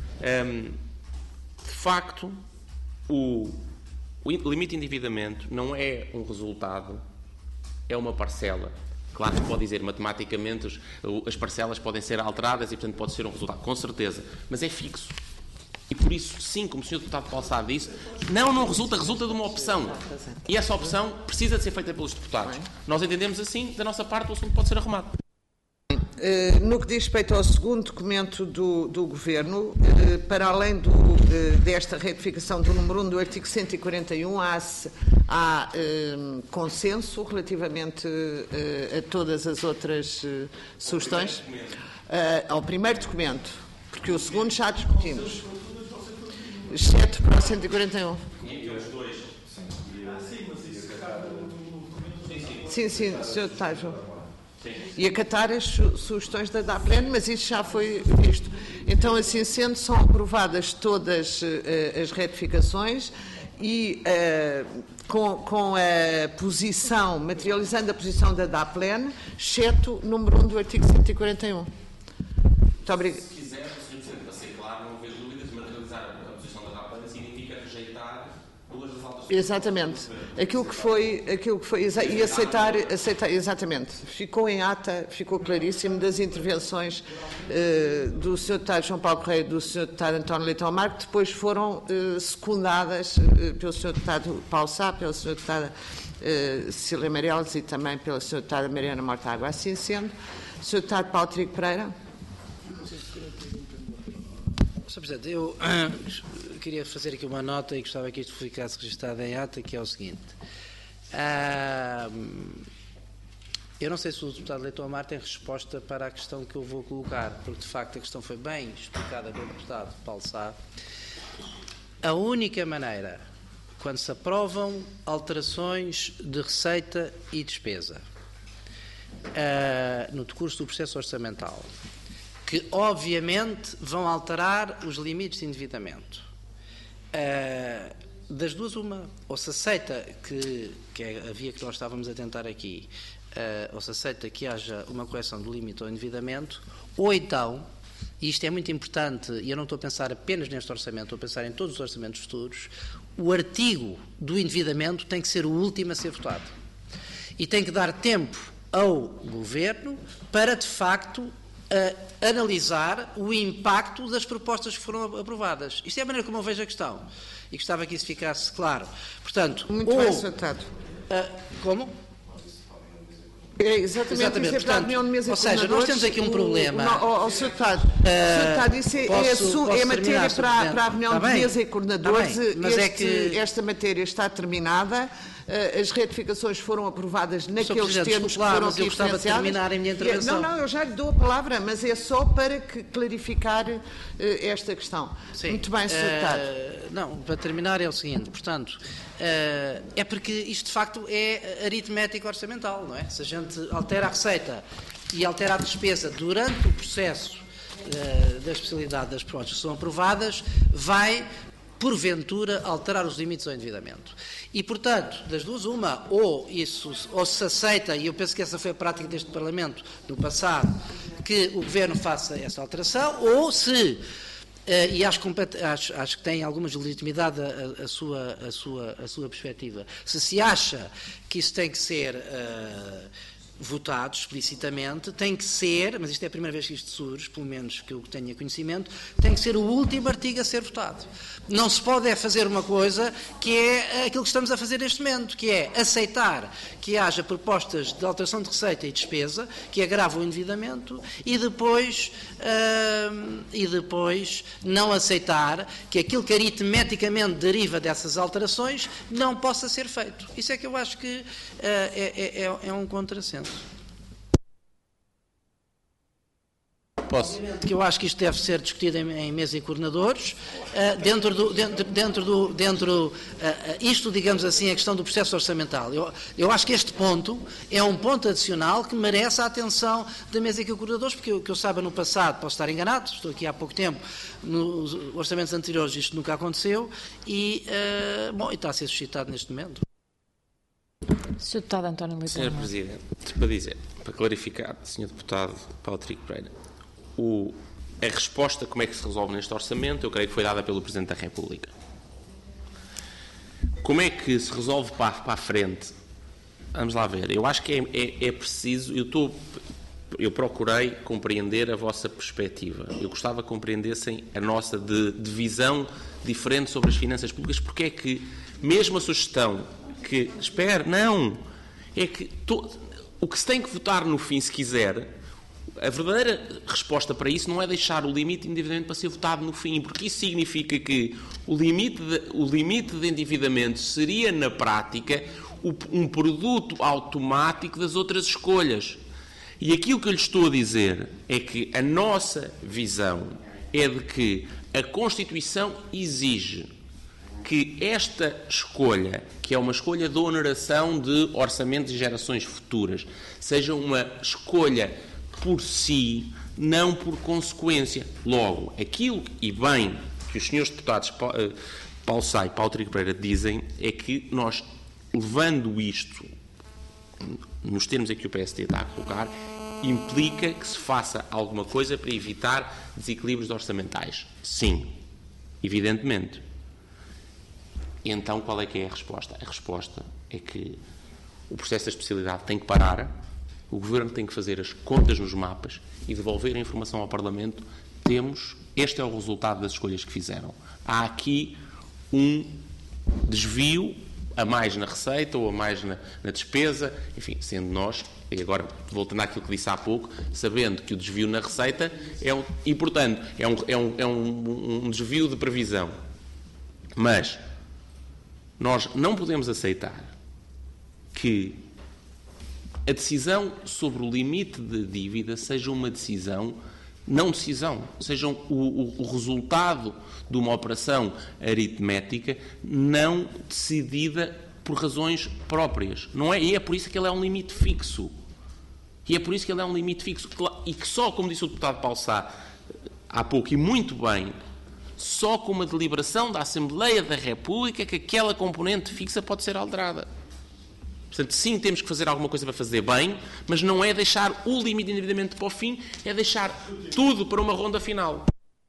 De facto, o limite de endividamento não é um resultado, é uma parcela. Claro que pode dizer, matematicamente, as parcelas podem ser alteradas e, portanto, pode ser um resultado, com certeza, mas é fixo. E por isso, sim, como o Sr. Deputado Paulo Sá disse, não resulta de uma opção. E essa opção precisa de ser feita pelos deputados. Nós entendemos assim, da nossa parte, o assunto pode ser arrumado. No que diz respeito ao segundo documento do Governo, para além desta retificação do número 1 do artigo 141, há consenso relativamente a todas as outras sugestões. Ao primeiro documento, porque o segundo já discutimos, exceto para o 141. Sim, Sr. Deputado. E acatar as sugestões da DAPLEN, mas isso já foi visto. Então, assim sendo, são aprovadas todas as retificações e com a posição, materializando a posição da DAPLEN, exceto número 1 do artigo 141. Muito obrigado. Se quiser, Sr. Presidente, para ser claro, não haver dúvidas, materializar a posição da DAPLEN significa rejeitar duas das alterações. Exatamente. Aquilo que foi e aceitar, exatamente. Ficou em ata, ficou claríssimo das intervenções do Sr. Deputado João Paulo Correia e do Sr. Deputado António Leitão Marques, que depois foram secundadas pelo Sr. Deputado Paulo Sá, pela Sra. Deputada Cecília Meirelles e também pela Sra. Deputada Mariana Mortágua. Assim sendo, Sr. Deputado Paulo Trigo Pereira. Sr. Presidente, eu queria fazer aqui uma nota e gostava que isto ficasse registado em ata, que é o seguinte. Eu não sei se o deputado Leitão Amar tem resposta para a questão que eu vou colocar, porque de facto a questão foi bem explicada pelo deputado Paulo Sá. A única maneira quando se aprovam alterações de receita e despesa no decurso do processo orçamental, que obviamente vão alterar os limites de endividamento, das duas uma, ou se aceita que é a via que nós estávamos a tentar aqui, ou se aceita que haja uma correção do limite ao endividamento, ou então, e isto é muito importante, e eu não estou a pensar apenas neste orçamento, estou a pensar em todos os orçamentos futuros, o artigo do endividamento tem que ser o último a ser votado. E tem que dar tempo ao Governo para, de facto, analisar o impacto das propostas que foram aprovadas. Isto é a maneira como eu vejo a questão. E gostava que isso ficasse claro. Portanto, muito bem tratado. Como? É exatamente. Portanto, ou seja, nós temos aqui um problema. Sr. Deputado, isso é matéria para a reunião de mesa e coordenadores. Esta matéria está terminada. As retificações foram aprovadas naqueles termos que foram aqui eu gostava de terminar a minha intervenção. Não, eu já lhe dou a palavra, mas é só para clarificar esta questão. Sim. Muito bem, Sr. Deputado. Não, para terminar é o seguinte, portanto, é porque isto de facto é aritmética orçamental, não é? Se a gente altera a receita e altera a despesa durante o processo da especialidade das propostas que são aprovadas, vai porventura alterar os limites ao endividamento. E, portanto, das duas uma, ou se aceita, e eu penso que essa foi a prática deste Parlamento no passado, que o Governo faça essa alteração, ou se, e acho que tem alguma legitimidade a sua perspectiva, se acha que isso tem que ser votado explicitamente, tem que ser, mas isto é a primeira vez que isto surge, pelo menos que eu tenha conhecimento, tem que ser o último artigo a ser votado. Não se pode fazer uma coisa que é aquilo que estamos a fazer neste momento, que é aceitar que haja propostas de alteração de receita e despesa que agravam o endividamento e depois não aceitar que aquilo que aritmeticamente deriva dessas alterações não possa ser feito. Isso é que eu acho que é um contrassenso. Posso? Que eu acho que isto deve ser discutido em mesa e coordenadores, isto, digamos assim, a questão do processo orçamental. Eu acho que este ponto é um ponto adicional que merece a atenção da mesa e coordenadores, porque o que eu saiba no passado, posso estar enganado, estou aqui há pouco tempo, nos orçamentos anteriores isto nunca aconteceu e está a ser suscitado neste momento. Sr. Deputado António Leite. Sr. Presidente, para clarificar, Sr. Deputado Paulo Trigo Pereira, a resposta como é que se resolve neste orçamento, eu creio que foi dada pelo Presidente da República. Como é que se resolve para a frente? Vamos lá ver. Eu acho que é preciso, eu procurei compreender a vossa perspectiva. Eu gostava que compreendessem a nossa de visão diferente sobre as finanças públicas, porque é que, mesmo a sugestão que, é que o que se tem que votar no fim, se quiser, a verdadeira resposta para isso não é deixar o limite de endividamento para ser votado no fim, porque isso significa que o limite de endividamento seria, na prática, um produto automático das outras escolhas. E aquilo que eu lhe estou a dizer é que a nossa visão é de que a Constituição exige que esta escolha, que é uma escolha de oneração de orçamentos de gerações futuras, seja uma escolha por si, não por consequência. Logo, aquilo e bem que os senhores deputados Paulo Sá e Paulo Trigo Pereira dizem é que nós, levando isto nos termos em que o PSD está a colocar, implica que se faça alguma coisa para evitar desequilíbrios orçamentais. Sim, evidentemente. E então qual é que é a resposta? A resposta é que o processo da especialidade tem que parar, o Governo tem que fazer as contas nos mapas e devolver a informação ao Parlamento. Este é o resultado das escolhas que fizeram. Há aqui um desvio a mais na receita ou a mais na despesa, enfim, sendo nós, e agora voltando àquilo que disse há pouco, sabendo que o desvio na receita e portanto, é um desvio de previsão. Mas nós não podemos aceitar que a decisão sobre o limite de dívida seja uma decisão não decisão, sejam o resultado de uma operação aritmética não decidida por razões próprias. Não é? E é por isso que ele é um limite fixo. E que só, como disse o deputado Paulo Sá há pouco, e muito bem, só com uma deliberação da Assembleia da República que aquela componente fixa pode ser alterada. Portanto, sim, temos que fazer alguma coisa para fazer bem, mas não é deixar o limite de endividamento para o fim, é deixar tudo para uma ronda final.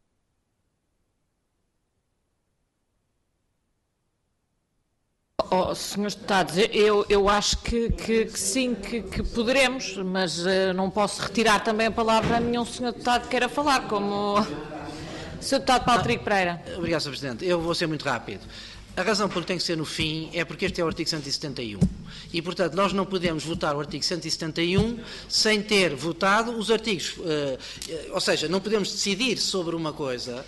Senhores deputados, eu acho que sim, que poderemos, mas não posso retirar também a palavra a nenhum senhor deputado que queira falar, como o senhor deputado Paulo Trigo Pereira. Obrigado, Sr. Presidente. Eu vou ser muito rápido. A razão por que tem que ser no fim é porque este é o artigo 171. E, portanto, nós não podemos votar o artigo 171 sem ter votado os artigos. Ou seja, não podemos decidir sobre uma coisa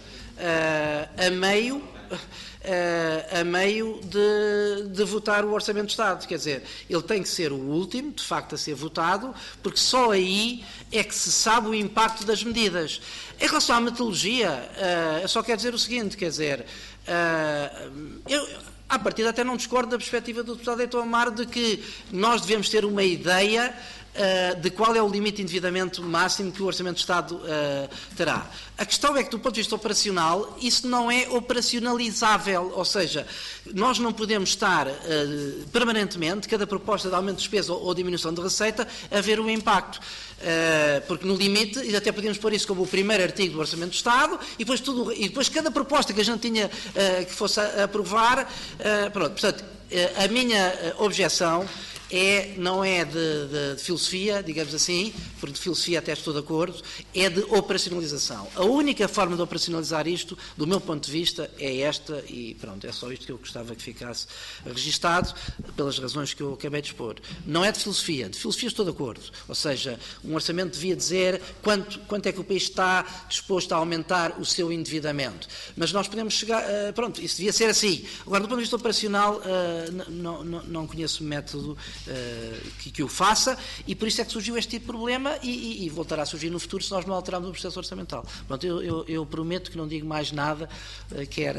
a meio de votar o Orçamento de Estado. Quer dizer, ele tem que ser o último, de facto, a ser votado, porque só aí é que se sabe o impacto das medidas. Em relação à metodologia, eu só quero dizer o seguinte, quer dizer, eu, à partida, até não discordo da perspectiva do deputado Heitor Amaro de que nós devemos ter uma ideia de qual é o limite de endividamento máximo que o Orçamento de Estado terá. A questão é que, do ponto de vista operacional, isso não é operacionalizável, ou seja, nós não podemos estar permanentemente, cada proposta de aumento de despesa ou diminuição de receita, a ver o impacto. Porque no limite, e até podíamos pôr isso como o primeiro artigo do Orçamento de Estado, e depois cada proposta que a gente tinha que fosse aprovar, pronto, portanto, a minha objeção não é de filosofia, digamos assim, porque de filosofia até estou de acordo, é de operacionalização. A única forma de operacionalizar isto, do meu ponto de vista, é esta, e pronto, é só isto que eu gostava que ficasse registado, pelas razões que eu acabei de expor. Não é de filosofia estou de acordo, ou seja, um orçamento devia dizer quanto é que o país está disposto a aumentar o seu endividamento, mas nós podemos chegar, pronto, isso devia ser assim. Agora, do ponto de vista operacional, não conheço método que o faça, e por isso é que surgiu este tipo de problema e voltará a surgir no futuro se nós não alterarmos o processo orçamental. Pronto, eu prometo que não digo mais nada, quer...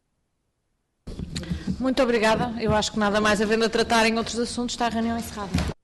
Muito obrigada. Eu acho que nada mais havendo a tratar em outros assuntos, está a reunião encerrada.